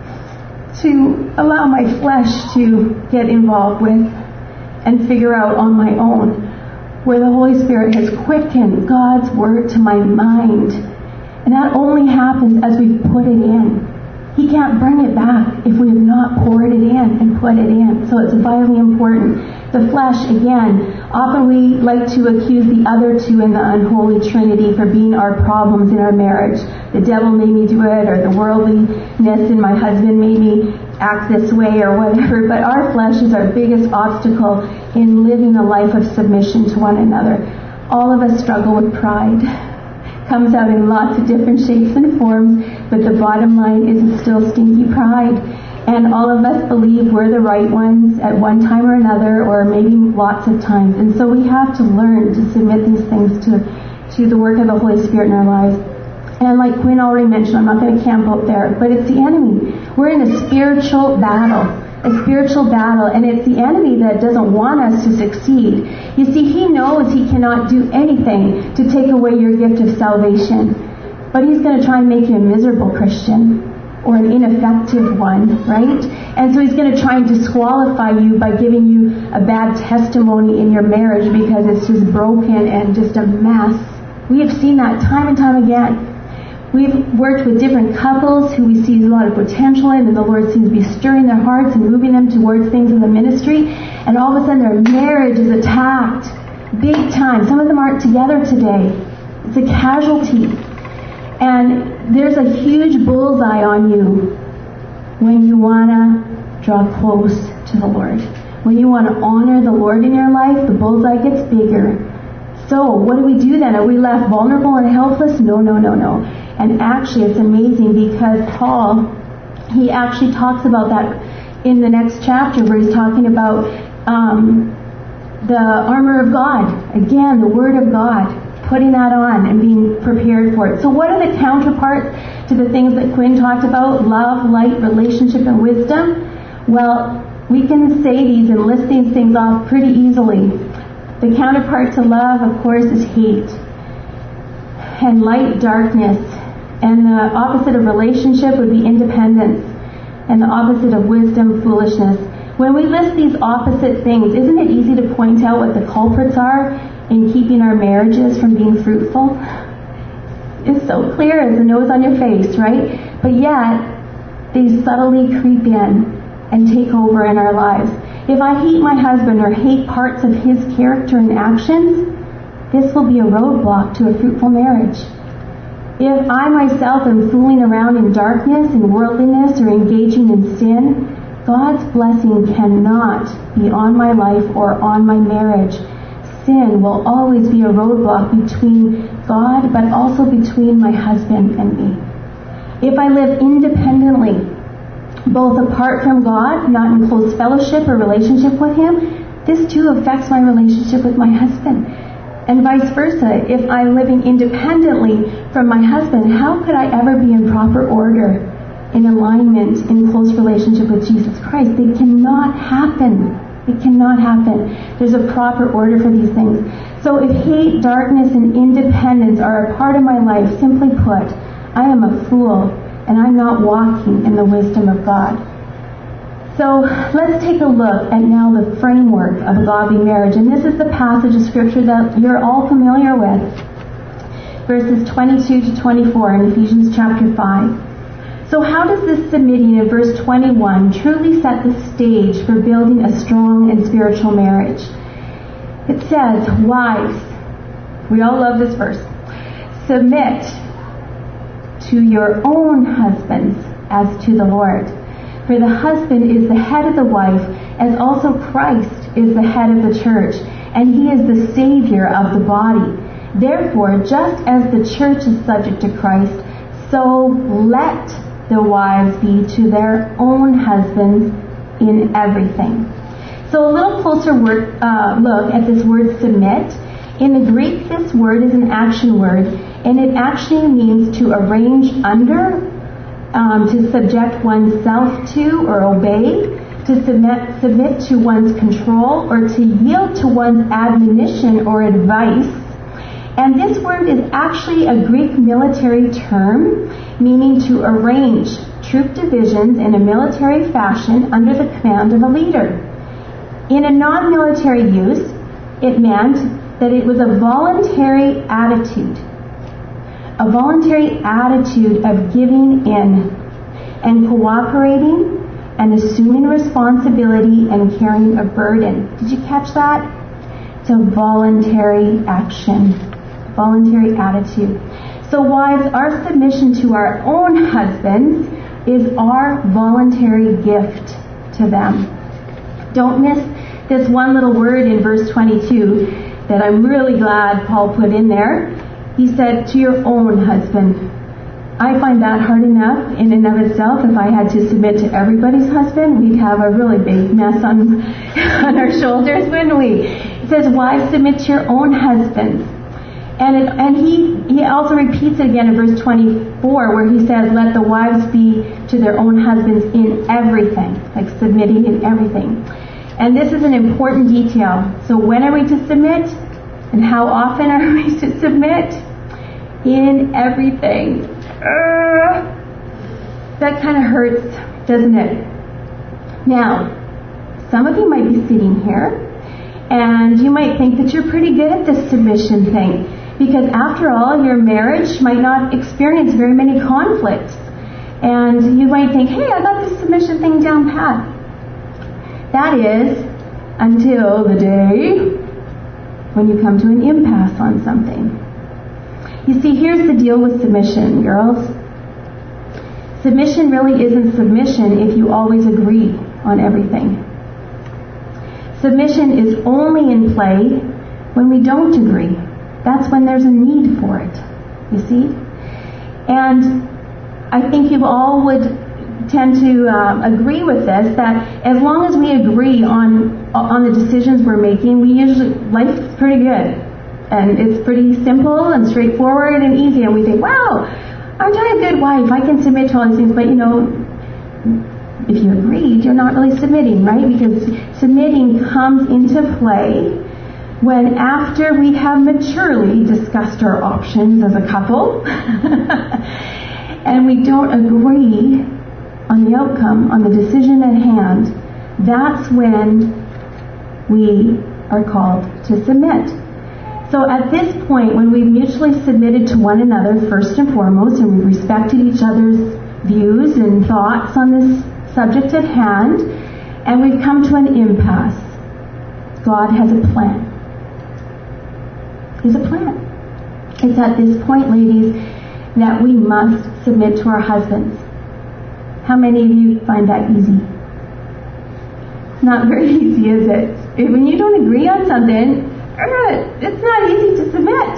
Speaker 11: to allow my flesh to get involved with and figure out on my own, where the Holy Spirit has quickened God's Word to my mind. And that only happens as we put it in. He can't bring it back if we have not poured it in and put it in. So it's vitally important. The flesh, again, often we like to accuse the other two in the unholy trinity for being our problems in our marriage. The devil made me do it, or the worldliness in my husband made me act this way, or whatever. But our flesh is our biggest obstacle in living a life of submission to one another. All of us struggle with pride. Comes out in lots of different shapes and forms, but the bottom line is it's still stinky pride. And all of us believe we're the right ones at one time or another, or maybe lots of times. And so we have to learn to submit these things to the work of the Holy Spirit in our lives. And like Quinn already mentioned, I'm not going to camp out there, but it's the enemy. We're in a spiritual battle, and it's the enemy that doesn't want us to succeed. You see, he knows he cannot do anything to take away your gift of salvation, but he's going to try and make you a miserable Christian or an ineffective one, right? And so he's going to try and disqualify you by giving you a bad testimony in your marriage because it's just broken and just a mess. We have seen that time and time again. We've worked with different couples who we see a lot of potential in, and the Lord seems to be stirring their hearts and moving them towards things in the ministry, and all of a sudden their marriage is attacked big time. Some of them aren't together today. It's a casualty. And there's a huge bullseye on you when you want to draw close to the Lord. When you want to honor the Lord in your life, the bullseye gets bigger. So what do we do then? Are we left vulnerable and helpless? No. And actually it's amazing because Paul, he actually talks about that in the next chapter where he's talking about the armor of God. Again, the Word of God. Putting that on and being prepared for it. So what are the counterparts to the things that Quinn talked about? Love, light, relationship, and wisdom? Well, we can say these and list these things off pretty easily. The counterpart to love, of course, is hate. and light, darkness. And the opposite of relationship would be independence. And the opposite of wisdom, foolishness. When we list these opposite things, isn't it easy to point out what the culprits are in keeping our marriages from being fruitful? It's so clear as the nose on your face, right? But yet, they subtly creep in and take over in our lives. If I hate my husband or hate parts of his character and actions, this will be a roadblock to a fruitful marriage. If I myself am fooling around in darkness and worldliness or engaging in sin, God's blessing cannot be on my life or on my marriage. Sin will always be a roadblock between God, but also between my husband and me. If I live independently, both apart from God, not in close fellowship or relationship with Him, this too affects my relationship with my husband. And vice versa. If I'm living independently from my husband, how could I ever be in proper order, in alignment, in close relationship with Jesus Christ? They cannot happen. It cannot happen. There's a proper order for these things. So if hate, darkness, and independence are a part of my life, simply put, I am a fool and I'm not walking in the wisdom of God. So let's take a look at now the framework of a godly marriage. And this is the passage of Scripture that you're all familiar with. Verses 22 to 24 in Ephesians chapter 5. So how does this submitting in verse 21 truly set the stage for building a strong and spiritual marriage? It says, wives, we all love this verse, submit to your own husbands as to the Lord. For the husband is the head of the wife, as also Christ is the head of the church, and he is the Savior of the body. Therefore, just as the church is subject to Christ, so let the wives be to their own husbands in everything. So a little closer look at this word submit. In the Greek, this word is an action word, and it actually means to arrange under, to subject oneself to or obey, to submit to one's control, or to yield to one's admonition or advice. And this word is actually a Greek military term meaning to arrange troop divisions in a military fashion under the command of a leader. In a non-military use, it meant that it was a voluntary attitude of giving in and cooperating and assuming responsibility and carrying a burden. Did you catch that? It's a voluntary action, voluntary attitude. So wives, our submission to our own husbands is our voluntary gift to them. Don't miss this one little word in verse 22 that I'm really glad Paul put in there. He said, to your own husband. I find that hard enough in and of itself. If I had to submit to everybody's husband, we'd have a really big mess on our shoulders, wouldn't we? It says, wives, submit to your own husbands. And he also repeats it again in verse 24, where he says, let the wives be to their own husbands in everything, like submitting in everything. And this is an important detail. So when are we to submit? And how often are we to submit? In everything. That kind of hurts, doesn't it? Now, some of you might be sitting here, and you might think that you're pretty good at this submission thing, because after all, your marriage might not experience very many conflicts. And you might think, hey, I got this submission thing down pat. That is, until the day when you come to an impasse on something. You see, here's the deal with submission, girls. Submission really isn't submission if you always agree on everything. Submission is only in play when we don't agree. That's when there's a need for it, you see? And I think you all would tend to agree with this, that as long as we agree on the decisions we're making, life's pretty good. And it's pretty simple and straightforward and easy. And we think, wow, aren't I a good wife? I can submit to all these things. But, if you agreed, you're not really submitting, right? Because submitting comes into play when after we have maturely discussed our options as a couple and we don't agree on the outcome, on the decision at hand, that's when we are called to submit. So at this point, when we've mutually submitted to one another first and foremost, and we've respected each other's views and thoughts on this subject at hand, and we've come to an impasse, God has a plan. He has a plan. It's at this point, ladies, that we must submit to our husbands. How many of you find that easy? It's not very easy, is it? When you don't agree on something, it's not easy to submit.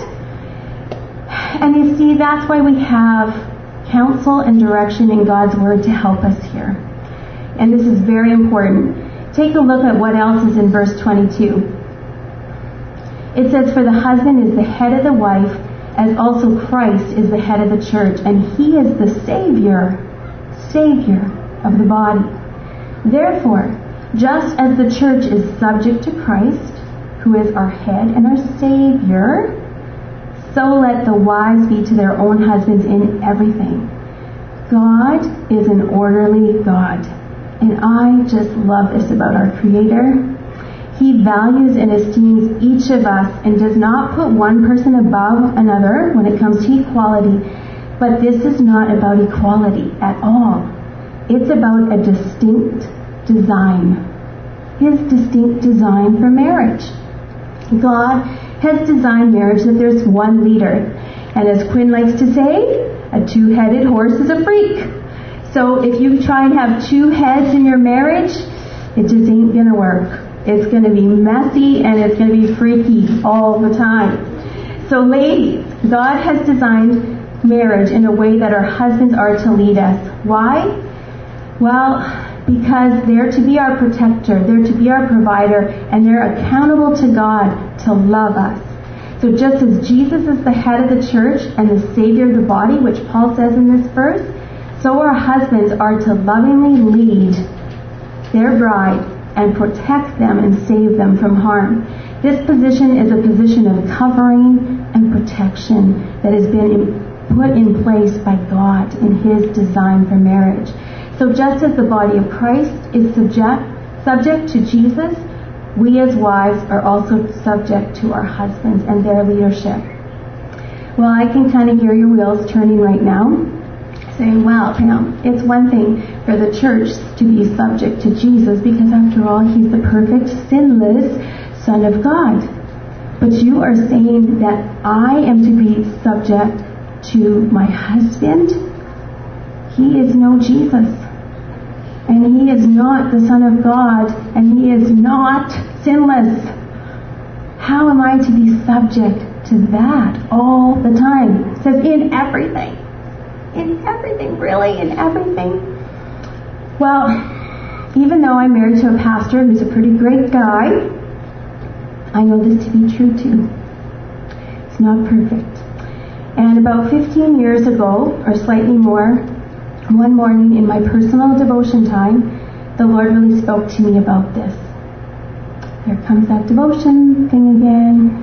Speaker 11: And you see, that's why we have counsel and direction in God's Word to help us here. And this is very important. Take a look at what else is in verse 22. It says, "For the husband is the head of the wife, as also Christ is the head of the church, and he is the Savior of the body. Therefore, just as the church is subject to Christ, who is our head and our Savior, so let the wives be to their own husbands in everything. God is an orderly God." And I just love this about our Creator. He values and esteems each of us and does not put one person above another when it comes to equality. But this is not about equality at all. It's about a distinct design. His distinct design for marriage. God has designed marriage that there's one leader. And as Quinn likes to say, a two-headed horse is a freak. So if you try and have two heads in your marriage, it just ain't going to work. It's going to be messy and it's going to be freaky all the time. So ladies, God has designed marriage in a way that our husbands are to lead us. Why? Well, because they're to be our protector, they're to be our provider, and they're accountable to God to love us. So just as Jesus is the head of the church and the Savior of the body, which Paul says in this verse, so our husbands are to lovingly lead their bride and protect them and save them from harm. This position is a position of covering and protection that has been put in place by God in His design for marriage. So just as the body of Christ is subject to Jesus, we as wives are also subject to our husbands and their leadership. Well, I can kind of hear your wheels turning right now, saying, well, Pam, it's one thing for the church to be subject to Jesus because after all, He's the perfect, sinless Son of God. But you are saying that I am to be subject to my husband? He is no Jesus. And He is not the Son of God. And He is not sinless. How am I to be subject to that all the time? It says in everything. In everything, really, in everything. Well, even though I'm married to a pastor who's a pretty great guy, I know this to be true too. It's not perfect. And about 15 years ago, or slightly more, one morning in my personal devotion time, the Lord really spoke to me about this. Here comes that devotion thing again.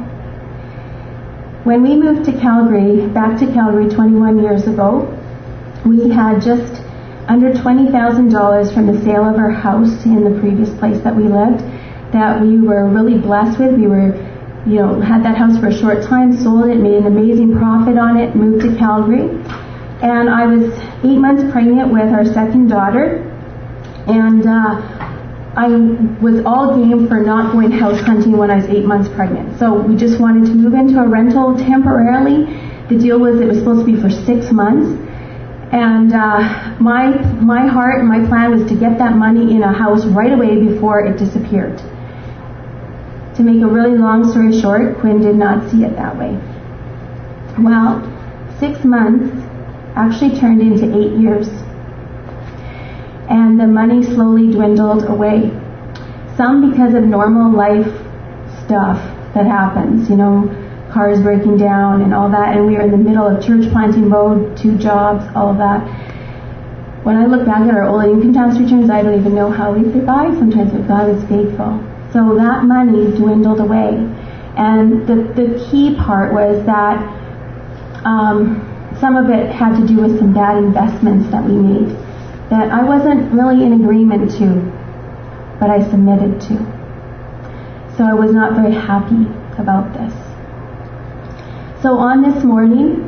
Speaker 11: When we moved to Calgary, back to Calgary 21 years ago, we had just under $20,000 from the sale of our house in the previous place that we lived that we were really blessed with. We were, had that house for a short time, sold it, made an amazing profit on it, moved to Calgary. And I was 8 months pregnant with our second daughter. And I was all game for not going house hunting when I was 8 months pregnant. So we just wanted to move into a rental temporarily. The deal was it was supposed to be for 6 months. And my heart and my plan was to get that money in a house right away before it disappeared. To make a really long story short, Quinn did not see it that way. Well, 6 months actually turned into 8 years. And the money slowly dwindled away. Some because of normal life stuff that happens, cars breaking down and all that, and we were in the middle of church planting mode, 2 jobs, all of that. When I look back at our old income tax returns, I don't even know how we survived sometimes, but God is faithful. So that money dwindled away. And the key part was that some of it had to do with some bad investments that we made that I wasn't really in agreement to, but I submitted to. So I was not very happy about this. So on this morning,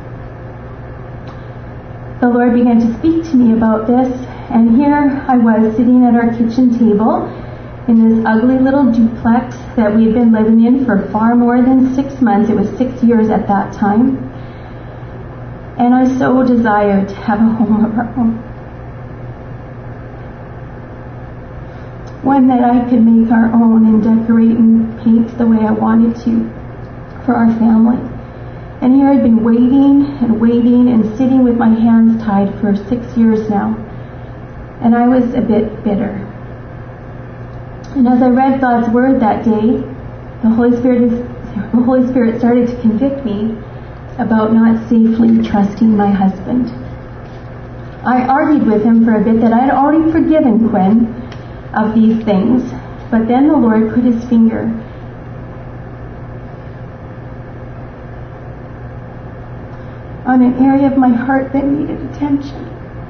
Speaker 11: the Lord began to speak to me about this, and here I was sitting at our kitchen table in this ugly little duplex that we had been living in for far more than 6 months. It was 6 years at that time. And I so desired to have a home of our own. One that I could make our own and decorate and paint the way I wanted to for our family. And here I'd been waiting and sitting with my hands tied for 6 years now. And I was a bit bitter. And as I read God's Word that day, the Holy Spirit started to convict me about not safely trusting my husband. I argued with him for a bit that I had already forgiven Quinn of these things, but then the Lord put his finger on an area of my heart that needed attention.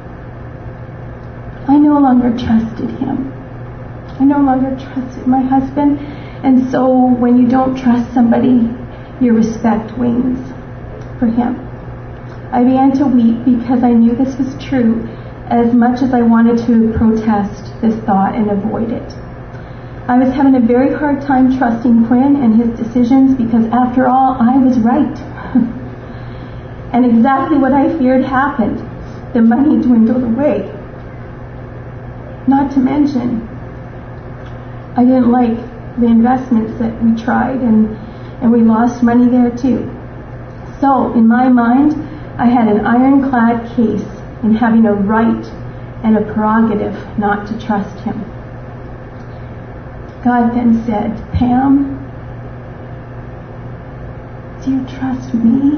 Speaker 11: I no longer trusted him. I no longer trusted my husband, and so when you don't trust somebody, your respect wanes for him. I began to weep because I knew this was true, as much as I wanted to protest this thought and avoid it. I was having a very hard time trusting Quinn and his decisions because, after all, I was right. And exactly what I feared happened. The money dwindled away. Not to mention, I didn't like the investments that we tried, and we lost money there too. So, in my mind, I had an ironclad case in having a right and a prerogative not to trust him. God then said, "Pam, do you trust me?"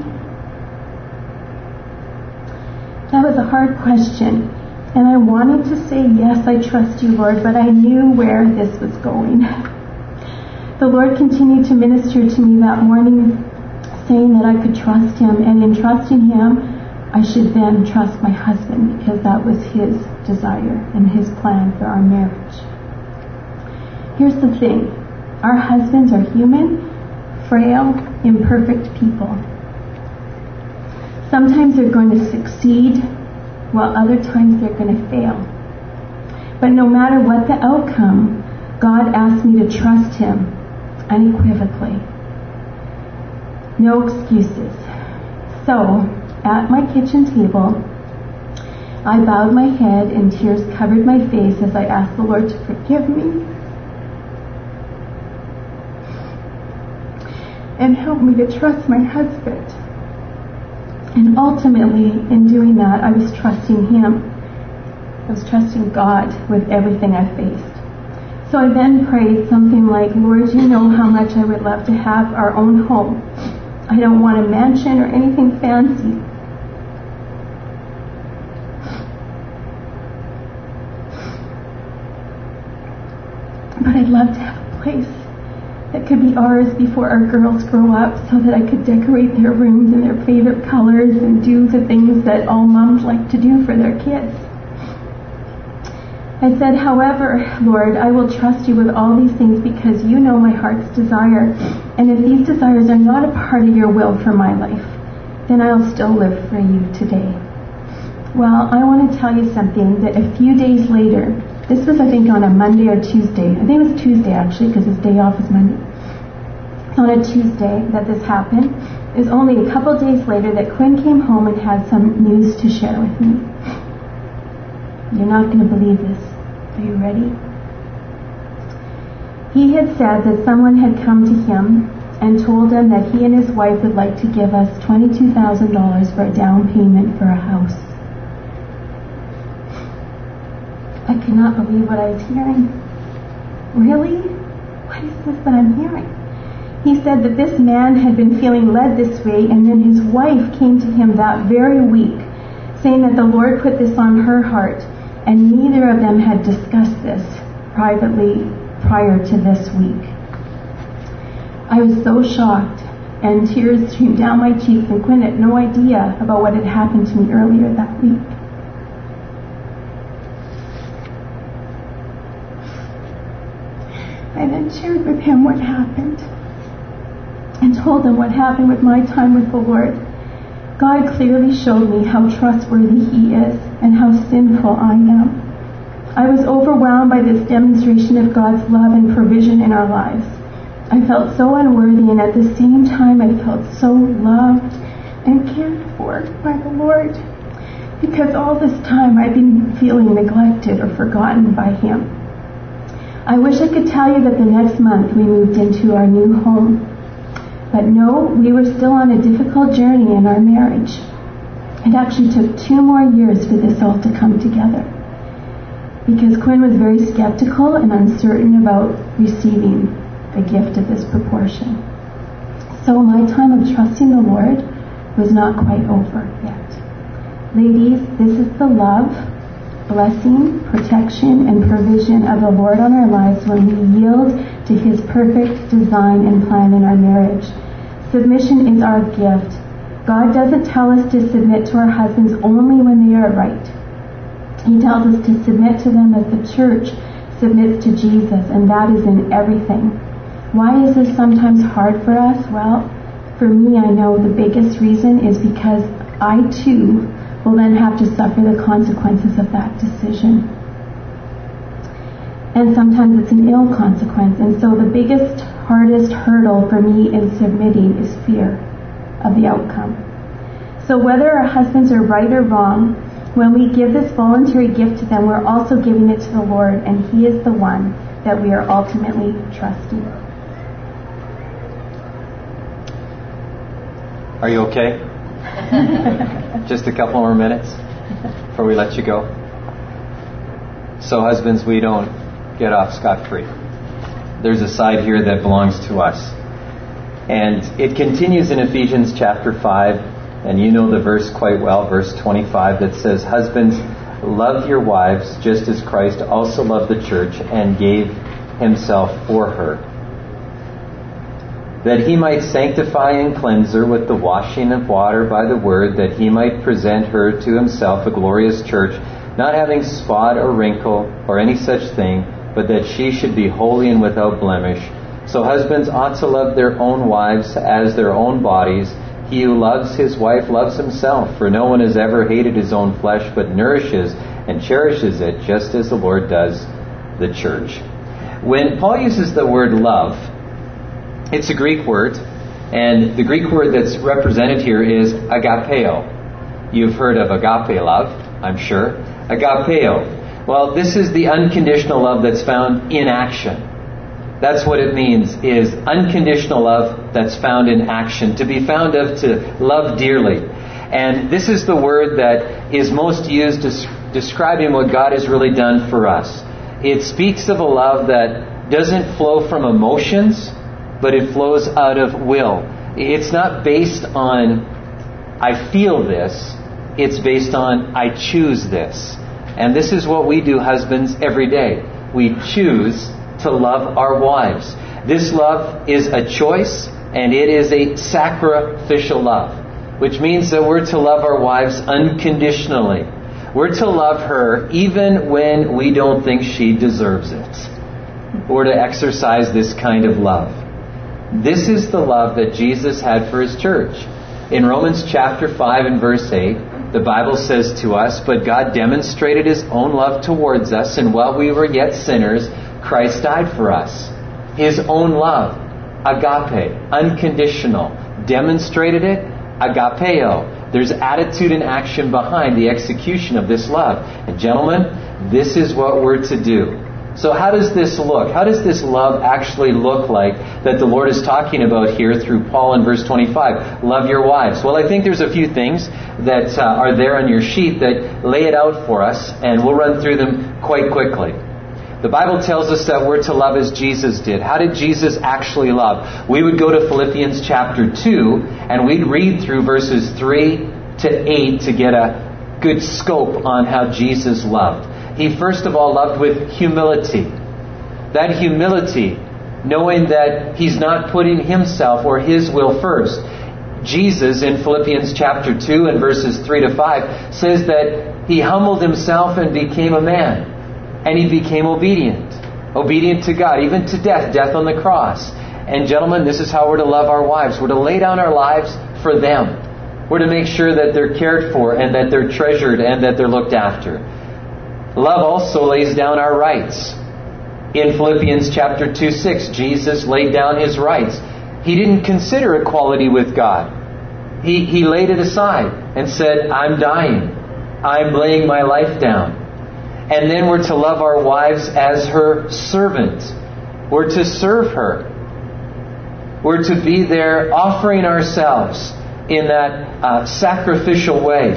Speaker 11: That was a hard question, and I wanted to say, "Yes, I trust you, Lord," but I knew where this was going. The Lord continued to minister to me that morning, saying that I could trust him, and in trusting him, I should then trust my husband, because that was his desire and his plan for our marriage. Here's the thing. Our husbands are human, frail, imperfect people. Sometimes they're going to succeed, while other times they're going to fail. But no matter what the outcome, God asked me to trust him unequivocally. No excuses. So, at my kitchen table, I bowed my head and tears covered my face as I asked the Lord to forgive me and help me to trust my husband. And ultimately, in doing that, I was trusting him. I was trusting God with everything I faced. So I then prayed something like, "Lord, you know how much I would love to have our own home. I don't want a mansion or anything fancy. But I'd love to have a place that could be ours before our girls grow up, so that I could decorate their rooms in their favorite colors and do the things that all moms like to do for their kids." I said, "However, Lord, I will trust you with all these things because you know my heart's desire. And if these desires are not a part of your will for my life, then I'll still live for you today." Well, I want to tell you something, that a few days later, this was I think on a Monday or Tuesday. I think it was Tuesday actually, because his day off is Monday. On a Tuesday that this happened. It was only a couple days later that Quinn came home and had some news to share with me. You're not going to believe this. Are you ready? He had said that someone had come to him and told him that he and his wife would like to give us $22,000 for a down payment for a house. I could not believe what I was hearing. Really? What is this that I'm hearing? He said that this man had been feeling led this way, and then his wife came to him that very week, saying that the Lord put this on her heart, and neither of them had discussed this privately prior to this week. I was so shocked, and tears streamed down my cheeks, and Quinn had no idea about what had happened to me earlier that week. I then shared with him what happened and told him what happened with my time with the Lord. God clearly showed me how trustworthy He is and how sinful I am. I was overwhelmed by this demonstration of God's love and provision in our lives. I felt so unworthy, and at the same time I felt so loved and cared for by the Lord, because all this time I'd been feeling neglected or forgotten by Him. I wish I could tell you that the next month we moved into our new home. But no, we were still on a difficult journey in our marriage. It actually took 2 more years for this all to come together, because Quinn was very skeptical and uncertain about receiving a gift of this proportion. So my time of trusting the Lord was not quite over yet. Ladies, this is the love, blessing, protection, and provision of the Lord on our lives when we yield to His perfect design and plan in our marriage. Submission is our gift. God doesn't tell us to submit to our husbands only when they are right. He tells us to submit to them as the church submits to Jesus, and that is in everything. Why is this sometimes hard for us? Well, for me, I know the biggest reason is because I too will then have to suffer the consequences of that decision. And sometimes it's an ill consequence. And so the biggest, hardest hurdle for me in submitting is fear of the outcome. So whether our husbands are right or wrong, when we give this voluntary gift to them, we're also giving it to the Lord, and He is the one that we are ultimately trusting.
Speaker 1: Are you okay? Just a couple more minutes before we let you go. So husbands, we don't get off scot-free. There's a side here that belongs to us. And it continues in Ephesians chapter 5, and you know the verse quite well, verse 25, that says, "Husbands, love your wives just as Christ also loved the church and gave Himself for her, that He might sanctify and cleanse her with the washing of water by the word, that He might present her to Himself a glorious church, not having spot or wrinkle or any such thing, but that she should be holy and without blemish. So husbands ought to love their own wives as their own bodies. He who loves his wife loves himself, for no one has ever hated his own flesh, but nourishes and cherishes it, just as the Lord does the church." When Paul uses the word love, it's a Greek word, and the Greek word that's represented here is agapeo. You've heard of agape love, I'm sure. Agapeo. Well, this is the unconditional love that's found in action. That's what it means, is unconditional love that's found in action. To be found of, to love dearly. And this is the word that is most used describing what God has really done for us. It speaks of a love that doesn't flow from emotions, but it flows out of will. It's not based on, I feel this. It's based on, I choose this. And this is what we do, husbands, every day. We choose to love our wives. This love is a choice, and it is a sacrificial love, which means that we're to love our wives unconditionally. We're to love her even when we don't think she deserves it. We're to exercise this kind of love. This is the love that Jesus had for His church. In Romans chapter 5 and verse 8, the Bible says to us, "But God demonstrated His own love towards us, and while we were yet sinners, Christ died for us." His own love, agape, unconditional. Demonstrated it, agapeo. There's attitude and action behind the execution of this love. And gentlemen, this is what we're to do. So how does this look? How does this love actually look like that the Lord is talking about here through Paul in verse 25? Love your wives. Well, I think there's a few things that are there on your sheet that lay it out for us, and we'll run through them quite quickly. The Bible tells us that we're to love as Jesus did. How did Jesus actually love? We would go to Philippians chapter 2, and we'd read through verses 3 to 8 to get a good scope on how Jesus loved. He first of all loved with humility. That humility knowing that he's not putting himself or his will first. Jesus in Philippians chapter 2 and verses 3 to 5 says that he humbled himself and became a man. And he became obedient to God, even to death on the cross. And gentlemen, this is how we're to love our wives. We're to lay down our lives for them. We're to make sure that they're cared for and that they're treasured and that they're looked after. Love also lays down our rights. In Philippians chapter 2:6, Jesus laid down his rights. He didn't consider equality with God. He laid it aside and said, I'm dying. I'm laying my life down. And then we're to love our wives as her servant. We're to serve her. We're to be there offering ourselves in that sacrificial way.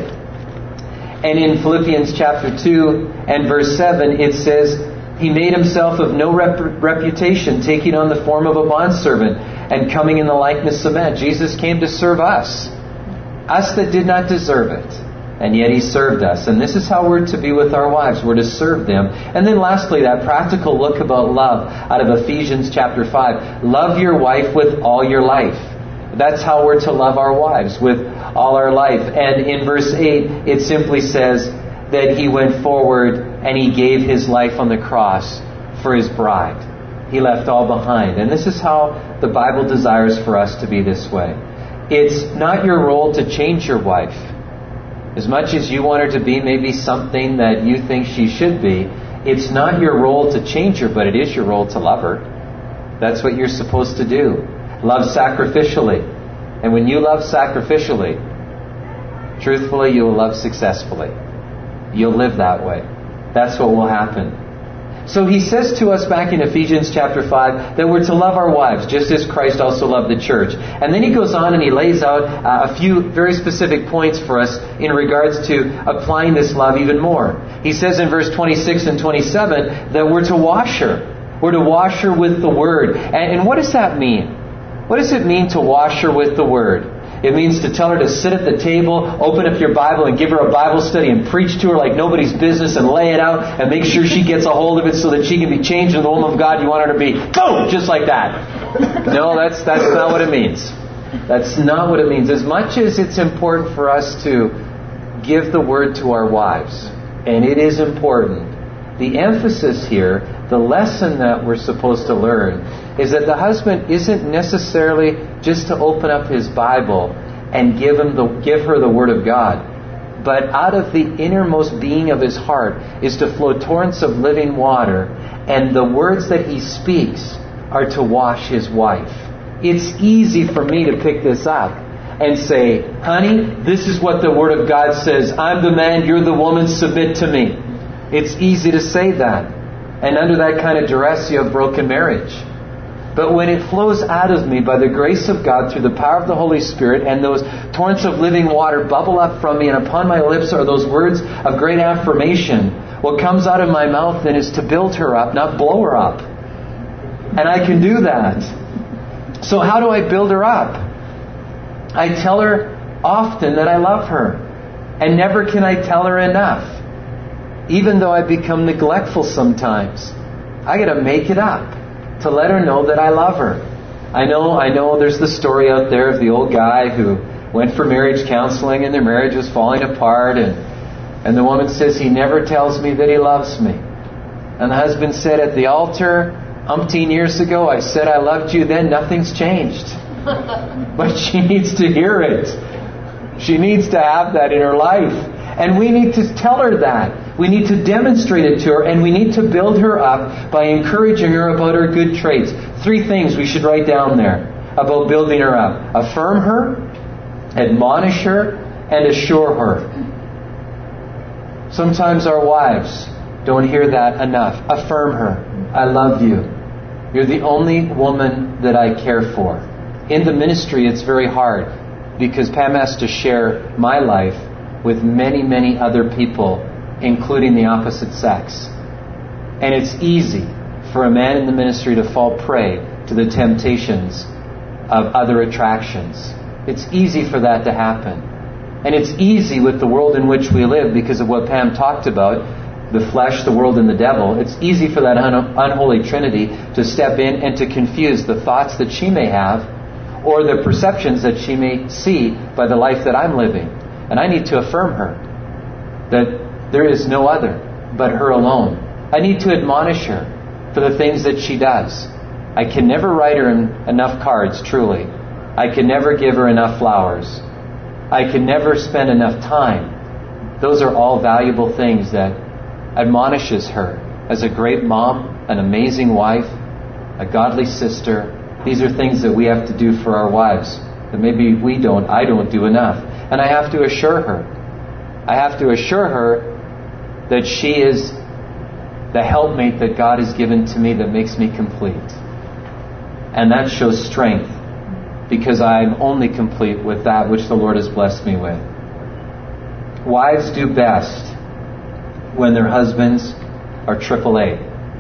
Speaker 1: And in Philippians chapter 2 and verse 7, it says, he made himself of no reputation, taking on the form of a bondservant and coming in the likeness of man. Jesus came to serve us that did not deserve it. And yet he served us. And this is how we're to be with our wives. We're to serve them. And then lastly, that practical look about love out of Ephesians chapter 5. Love your wife with all your life. That's how we're to love our wives, with all our life. And in verse 8, it simply says that he went forward and he gave his life on the cross for his bride. He left all behind. And this is how the Bible desires for us to be this way. It's not your role to change your wife. As much as you want her to be maybe something that you think she should be, it's not your role to change her, but it is your role to love her. That's what you're supposed to do. Love sacrificially. And when you love sacrificially, truthfully, you will love successfully. You'll live that way. That's what will happen. So he says to us back in Ephesians chapter 5 that we're to love our wives just as Christ also loved the church. And then he goes on and he lays out a few very specific points for us in regards to applying this love even more. He says in verse 26 and 27 that we're to wash her. We're to wash her with the Word. And what does that mean? What does it mean to wash her with the Word? It means to tell her to sit at the table, open up your Bible and give her a Bible study and preach to her like nobody's business and lay it out and make sure she gets a hold of it so that she can be changed into the woman of God you want her to be. Boom! Just like that. No, that's not what it means. That's not what it means. As much as it's important for us to give the Word to our wives, and it is important, the emphasis here, the lesson that we're supposed to learn, is that the husband isn't necessarily just to open up his Bible and give her the Word of God, but out of the innermost being of his heart is to flow torrents of living water, and the words that he speaks are to wash his wife. It's easy for me to pick this up and say, honey, this is what the Word of God says. I'm the man, you're the woman, submit to me. It's easy to say that. And under that kind of duress, you have broken marriage. But when it flows out of me by the grace of God through the power of the Holy Spirit, and those torrents of living water bubble up from me, and upon my lips are those words of great affirmation, what comes out of my mouth then is to build her up, not blow her up. And I can do that. So how do I build her up? I tell her often that I love her. And never can I tell her enough. Even though I become neglectful sometimes, I got to make it up to let her know that I love her. I know there's the story out there of the old guy who went for marriage counseling and their marriage was falling apart, and the woman says, he never tells me that he loves me. And the husband said, at the altar, umpteen years ago, I said I loved you then, nothing's changed. But she needs to hear it. She needs to have that in her life. And we need to tell her that. We need to demonstrate it to her, and we need to build her up by encouraging her about her good traits. 3 things we should write down there about building her up. Affirm her, admonish her, and assure her. Sometimes our wives don't hear that enough. Affirm her. I love you. You're the only woman that I care for. In the ministry, it's very hard because Pam has to share my life with many, many other people, including the opposite sex. And it's easy for a man in the ministry to fall prey to the temptations of other attractions. It's easy for that to happen. And it's easy with the world in which we live because of what Pam talked about. the flesh, the world, and the devil, it's easy for that unholy trinity to step in and to confuse the thoughts that she may have or the perceptions that she may see by the life that I'm living. And I need to affirm her that there is no other but her alone. I need to admonish her for the things that she does. I can never write her enough cards, truly. I can never give her enough flowers. I can never spend enough time. Those are all valuable things that admonishes her as a great mom, an amazing wife, a godly sister. These are things that we have to do for our wives that maybe I don't do enough. And I have to assure her. I have to assure her that she is the helpmate that God has given to me that makes me complete. And that shows strength, because I'm only complete with that which the Lord has blessed me with. Wives do best when their husbands are AAA.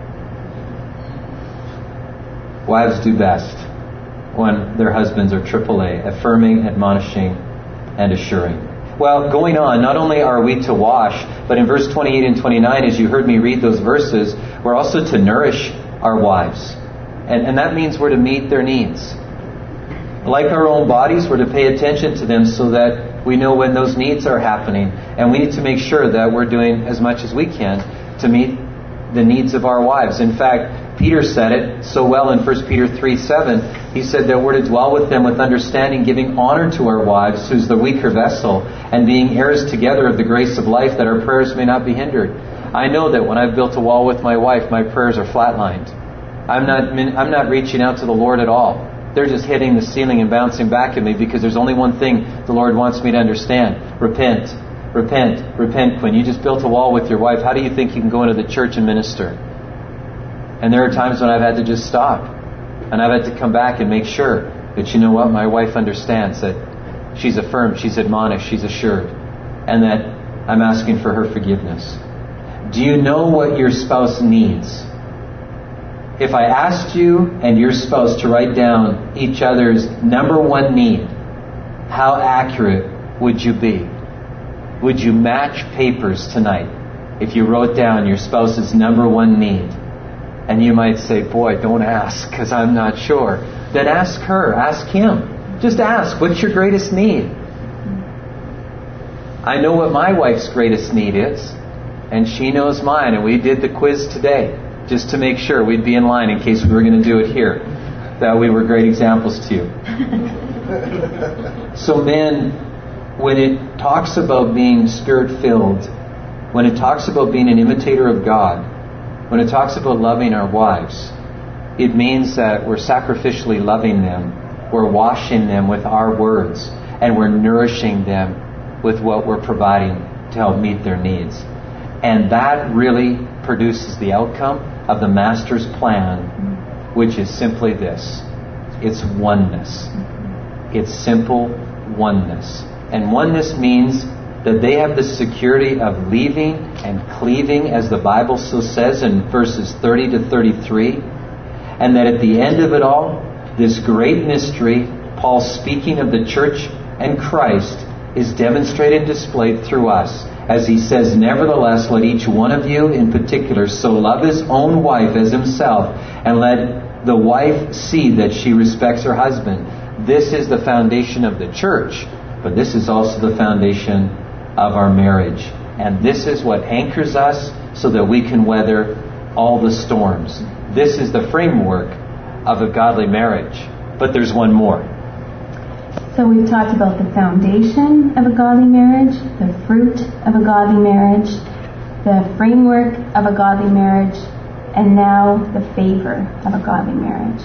Speaker 1: Wives do best when their husbands are AAA, affirming, admonishing, and assuring. Well, going on, not only are we to wash, but in verse 28 and 29, as you heard me read those verses, we're also to nourish our wives. And that means we're to meet their needs. Like our own bodies, we're to pay attention to them so that we know when those needs are happening. And we need to make sure that we're doing as much as we can to meet the needs of our wives. In fact, Peter said it so well in 1 Peter 3:7. He said that we're to dwell with them with understanding, giving honor to our wives, who's the weaker vessel, and being heirs together of the grace of life, that our prayers may not be hindered. I know that when I've built a wall with my wife, my prayers are flatlined. I'm not reaching out to the Lord at all. They're just hitting the ceiling and bouncing back at me, because there's only one thing the Lord wants me to understand. Repent. Repent. Repent, Quinn. You just built a wall with your wife. How do you think you can go into the church and minister? And there are times when I've had to just stop. And I've had to come back and make sure that, you know what, my wife understands that she's affirmed, she's admonished, she's assured. And that I'm asking for her forgiveness. Do you know what your spouse needs? If I asked you and your spouse to write down each other's number one need, how accurate would you be? Would you match papers tonight if you wrote down your spouse's number one need? And you might say, boy, don't ask, because I'm not sure. Then ask her, ask him. Just ask, what's your greatest need? I know what my wife's greatest need is, and she knows mine, and we did the quiz today, just to make sure we'd be in line in case we were going to do it here. That we were great examples to you. So men, when it talks about being Spirit-filled, when it talks about being an imitator of God, when it talks about loving our wives, it means that we're sacrificially loving them, we're washing them with our words, and we're nourishing them with what we're providing to help meet their needs. And that really produces the outcome of the Master's plan, which is simply this. It's oneness. It's simple oneness. And oneness means that they have the security of leaving and cleaving, as the Bible so says in verses 30 to 33. And that at the end of it all, this great mystery, Paul speaking of the church and Christ, is demonstrated and displayed through us. As he says, nevertheless, let each one of you in particular so love his own wife as himself, and let the wife see that she respects her husband. This is the foundation of the church, but this is also the foundation of our marriage. And this is what anchors us so that we can weather all the storms. This is the framework of a godly marriage. But there's one more.
Speaker 11: So we've talked about the foundation of a godly marriage, the fruit of a godly marriage, the framework of a godly marriage, and now the favor of a godly marriage.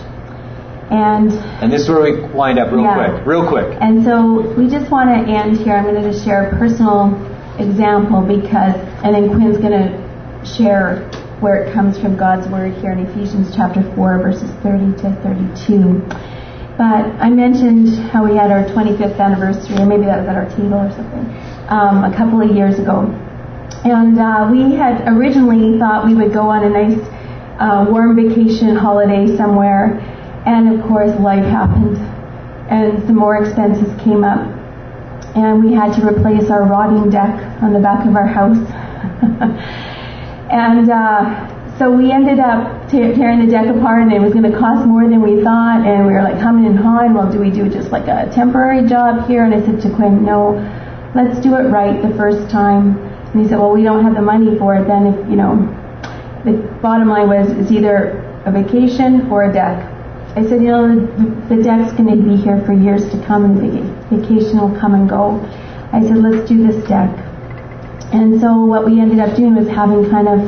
Speaker 11: And
Speaker 1: this is where we wind up real quick.
Speaker 11: And so we just want to end here. I'm going to just share a personal example and then Quinn's going to share where it comes from God's Word here in Ephesians chapter 4, verses 30 to 32. But I mentioned how we had our 25th anniversary, or maybe that was at our table or something, a couple of years ago. And we had originally thought we would go on a nice warm vacation holiday somewhere. And of course, life happened. And some more expenses came up. And we had to replace our rotting deck on the back of our house. And so we ended up tearing the deck apart, and it was going to cost more than we thought, and we were like humming and hawing, well, do we do just like a temporary job here? And I said to Quinn, no, let's do it right the first time. And he said, well, we don't have the money for it then. If, the bottom line was, it's either a vacation or a deck. I said, the deck's going to be here for years to come, and the vacation will come and go. I said, let's do this deck. And so what we ended up doing was having kind of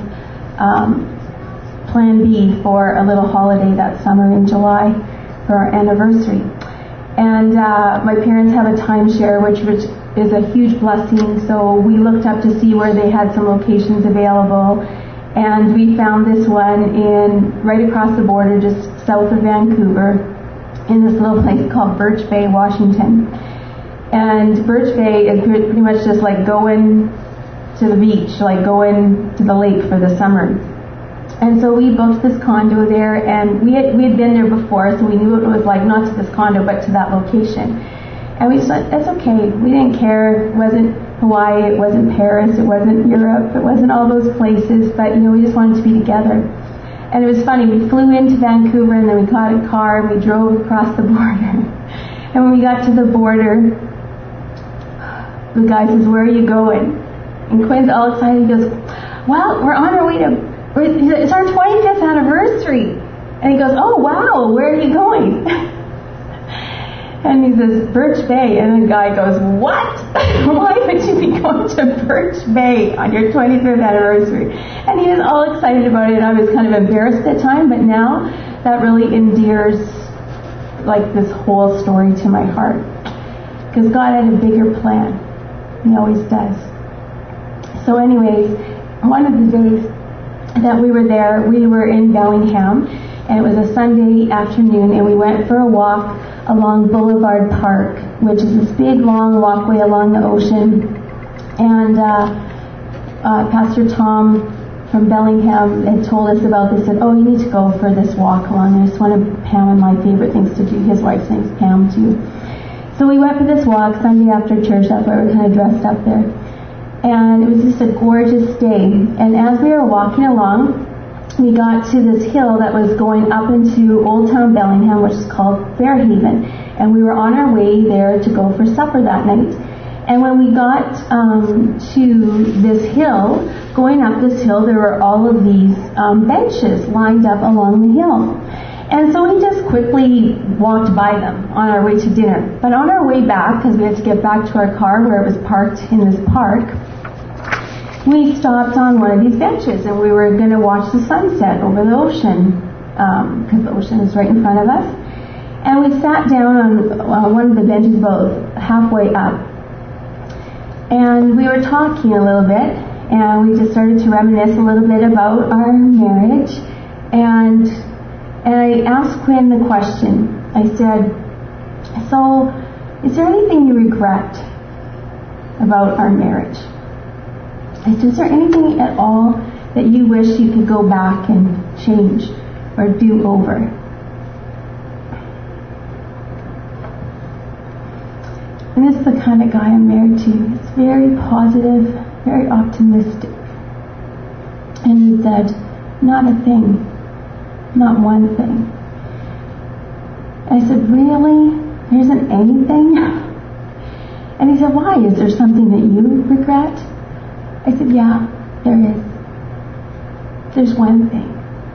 Speaker 11: plan B for a little holiday that summer in July for our anniversary. And my parents have a timeshare, which is a huge blessing. So we looked up to see where they had some locations available, and we found this one right across the border, just south of Vancouver, in this little place called Birch Bay, Washington. And Birch Bay is pretty much just like going to the beach, like going to the lake for the summer. And so we booked this condo there, and we had been there before, so we knew what it was like, not to this condo, but to that location. And we said, that's okay. We didn't care. It wasn't Hawaii, it wasn't Paris, it wasn't Europe, it wasn't all those places, but we just wanted to be together. And it was funny, we flew into Vancouver, and then we got a car, and we drove across the border. And when we got to the border, the guy says, where are you going? And Quinn's all excited. He goes, well, we're on our way it's our 25th anniversary. And he goes, oh, wow, where are you going? And he says, Birch Bay. And the guy goes, what? Why would you be going to Birch Bay on your 25th anniversary? And he was all excited about it. I was kind of embarrassed at the time, but now that really endears like this whole story to my heart. Because God had a bigger plan. He always does. So anyways, one of the days that we were there, we were in Bellingham, and it was a Sunday afternoon, and we went for a walk along Boulevard Park, which is this big long walkway along the ocean. And Pastor Tom from Bellingham had told us about this, said, oh, you need to go for this walk along. And it's one of Pam and my favorite things to do. His wife's name's Pam too. So we went for this walk Sunday after church. That's why we were kind of dressed up there. And it was just a gorgeous day. And as we were walking along, we got to this hill that was going up into Old Town Bellingham, which is called Fairhaven. And we were on our way there to go for supper that night. And when we got to this hill, going up this hill, there were all of these benches lined up along the hill. And so we just quickly walked by them on our way to dinner. But on our way back, because we had to get back to our car where it was parked in this park, we stopped on one of these benches, and we were going to watch the sunset over the ocean, because the ocean is right in front of us. And we sat down on one of the benches about halfway up, and we were talking a little bit, and we just started to reminisce a little bit about our marriage. And I asked Quinn the question. I said, so is there anything you regret about our marriage? I said, is there anything at all that you wish you could go back and change or do over? And this is the kind of guy I'm married to. He's very positive, very optimistic. And he said, not a thing. Not one thing. And I said, really? There isn't anything? And he said, why? Is there something that you regret? I said, yeah, there is. There's one thing.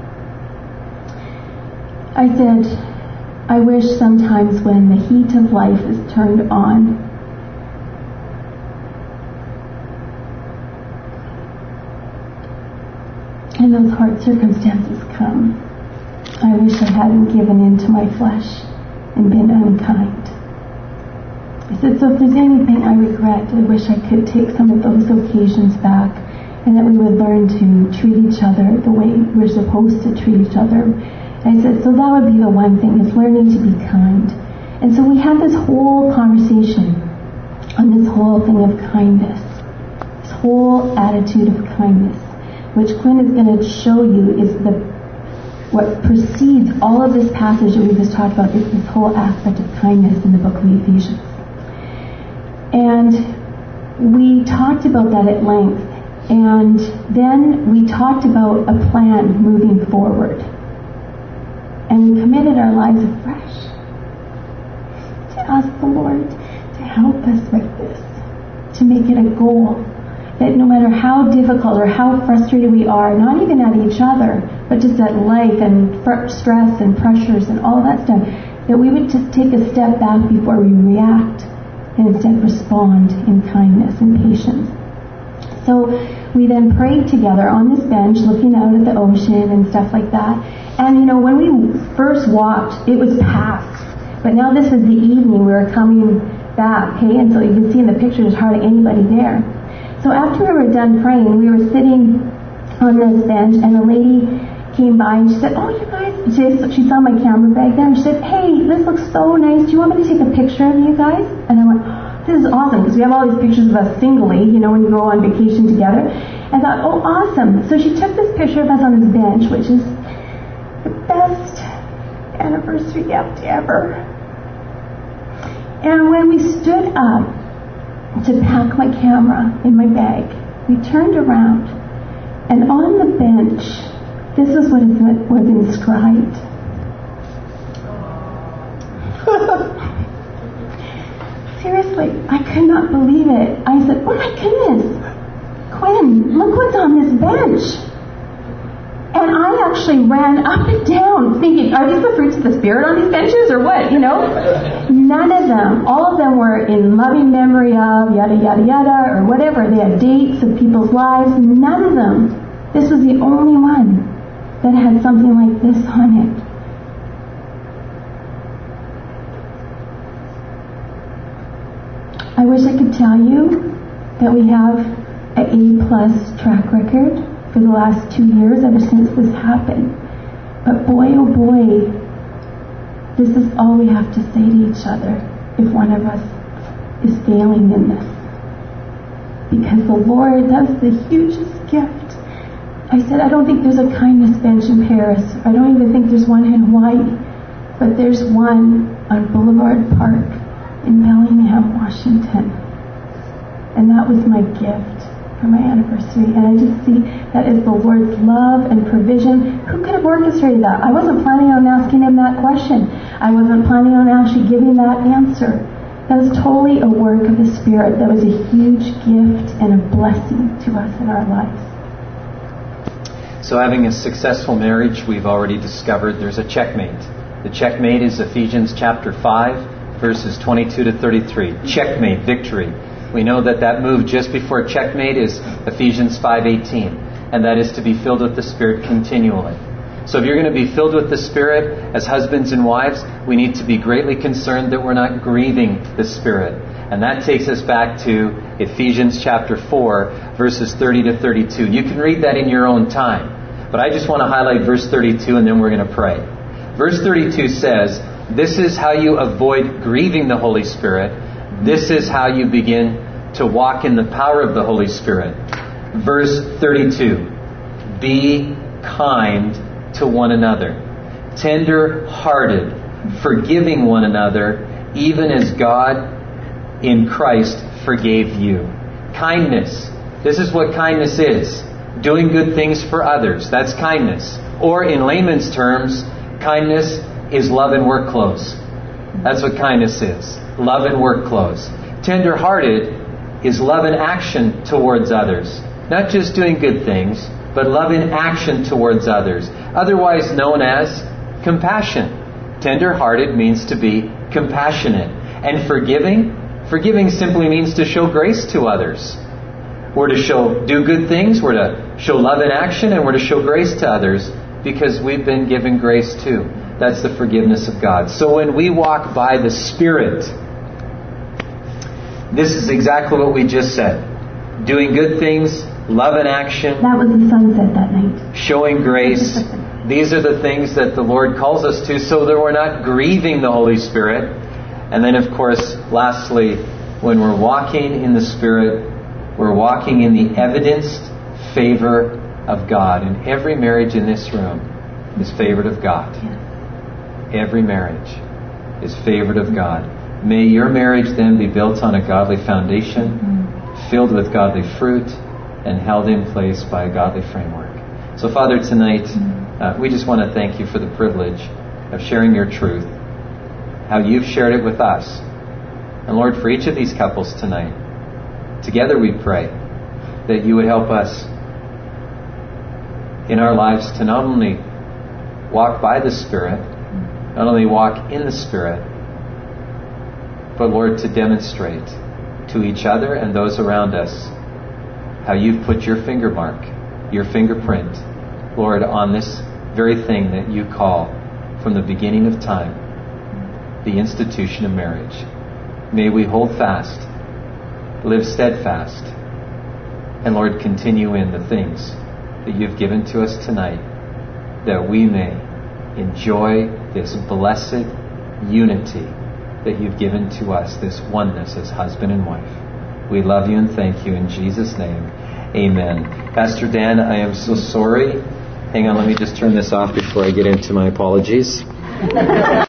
Speaker 11: I said, I wish sometimes when the heat of life is turned on, and those hard circumstances come, I wish I hadn't given in to my flesh and been unkind. I said, so if there's anything I regret, I wish I could take some of those occasions back, and that we would learn to treat each other the way we're supposed to treat each other. And I said, so that would be the one thing, is learning to be kind. And so we had this whole conversation on this whole thing of kindness, this whole attitude of kindness, which Quinn is going to show you is what precedes all of this passage that we just talked about, is this whole aspect of kindness in the book of Ephesians. And we talked about that at length. And then we talked about a plan moving forward. And we committed our lives afresh to ask the Lord to help us with this, to make it a goal. That no matter how difficult or how frustrated we are, not even at each other, but just at life and stress and pressures and all that stuff, that we would just take a step back before we react and instead respond in kindness and patience. So we then prayed together on this bench, looking out at the ocean and stuff like that. And when we first walked, it was past. But now this is the evening, we were coming back, okay? And so you can see in the picture there's hardly anybody there. So after we were done praying, we were sitting on this bench, and a lady came by and she said, "Oh, you guys," she saw my camera bag there, and she said, "Hey, this looks so nice. Do you want me to take a picture of you guys?" And I went, "This is awesome," because we have all these pictures of us singly, when you go on vacation together. I thought, "Oh, awesome." So she took this picture of us on this bench, which is the best anniversary gift ever. And when we stood up to pack my camera in my bag, we turned around, and on the bench, this is what was inscribed. Seriously, I could not believe it. I said, "Oh my goodness, Quinn, look what's on this bench." And I actually ran up and down thinking, are these the fruits of the Spirit on these benches or what, None of them. All of them were in loving memory of yada, yada, yada, or whatever. They had dates of people's lives. None of them. This was the only one that had something like this on it. I wish I could tell you that we have an A+ track record for the last 2 years ever since this happened. But boy, oh boy, this is all we have to say to each other if one of us is failing in this. Because the Lord, that's the hugest gift. I said, I don't think there's a kindness bench in Paris. I don't even think there's one in Hawaii. But there's one on Boulevard Park in Bellingham, Washington. And that was my gift for my anniversary. And I just see that is the Lord's love and provision. Who could have orchestrated that? I wasn't planning on asking him that question. I wasn't planning on actually giving that answer. That was totally a work of the Spirit. That was a huge gift and a blessing to us in our lives.
Speaker 1: So having a successful marriage, we've already discovered there's a checkmate. The checkmate is Ephesians chapter 5, verses 22 to 33. Checkmate, victory. We know that move just before checkmate is Ephesians 5:18, and that is to be filled with the Spirit continually. So if you're going to be filled with the Spirit as husbands and wives, we need to be greatly concerned that we're not grieving the Spirit. And that takes us back to Ephesians chapter 4, verses 30 to 32. You can read that in your own time. But I just want to highlight verse 32 and then we're going to pray. Verse 32 says, "This is how you avoid grieving the Holy Spirit. This is how you begin to walk in the power of the Holy Spirit." Verse 32, "Be kind to one another, tender-hearted, forgiving one another, even as God in Christ forgave you." Kindness. This is what kindness is. Doing good things for others. That's kindness. Or in layman's terms, kindness is love in work clothes. That's what kindness is. Love in work clothes. Tender-hearted is love in action towards others. Not just doing good things, but love in action towards others. Otherwise known as compassion. Tender-hearted means to be compassionate. And forgiving simply means to show grace to others. We're to do good things, we're to show love in action, and we're to show grace to others because we've been given grace too. That's the forgiveness of God. So when we walk by the Spirit, this is exactly what we just said. Doing good things, love in action.
Speaker 11: That was the sunset that night.
Speaker 1: Showing grace. These are the things that the Lord calls us to so that we're not grieving the Holy Spirit. And then, of course, lastly, when we're walking in the Spirit, we're walking in the evidenced favor of God. And every marriage in this room is favored of God.
Speaker 11: Yes.
Speaker 1: Every marriage is favored of God. May your marriage then be built on a godly foundation, filled with godly fruit, and held in place by a godly framework. So, Father, tonight, we just want to thank you for the privilege of sharing your truth, how you've shared it with us. And Lord, for each of these couples tonight, together we pray that you would help us in our lives to not only walk by the Spirit, not only walk in the Spirit, but Lord, to demonstrate to each other and those around us how you've put your finger mark, your fingerprint, Lord, on this very thing that you call from the beginning of time, the institution of marriage. May we hold fast, live steadfast, and Lord, continue in the things that you've given to us tonight, that we may enjoy this blessed unity that you've given to us, this oneness as husband and wife. We love you and thank you in Jesus' name. Amen. Pastor Dan, I am so sorry. Hang on, let me just turn this off before I get into my apologies.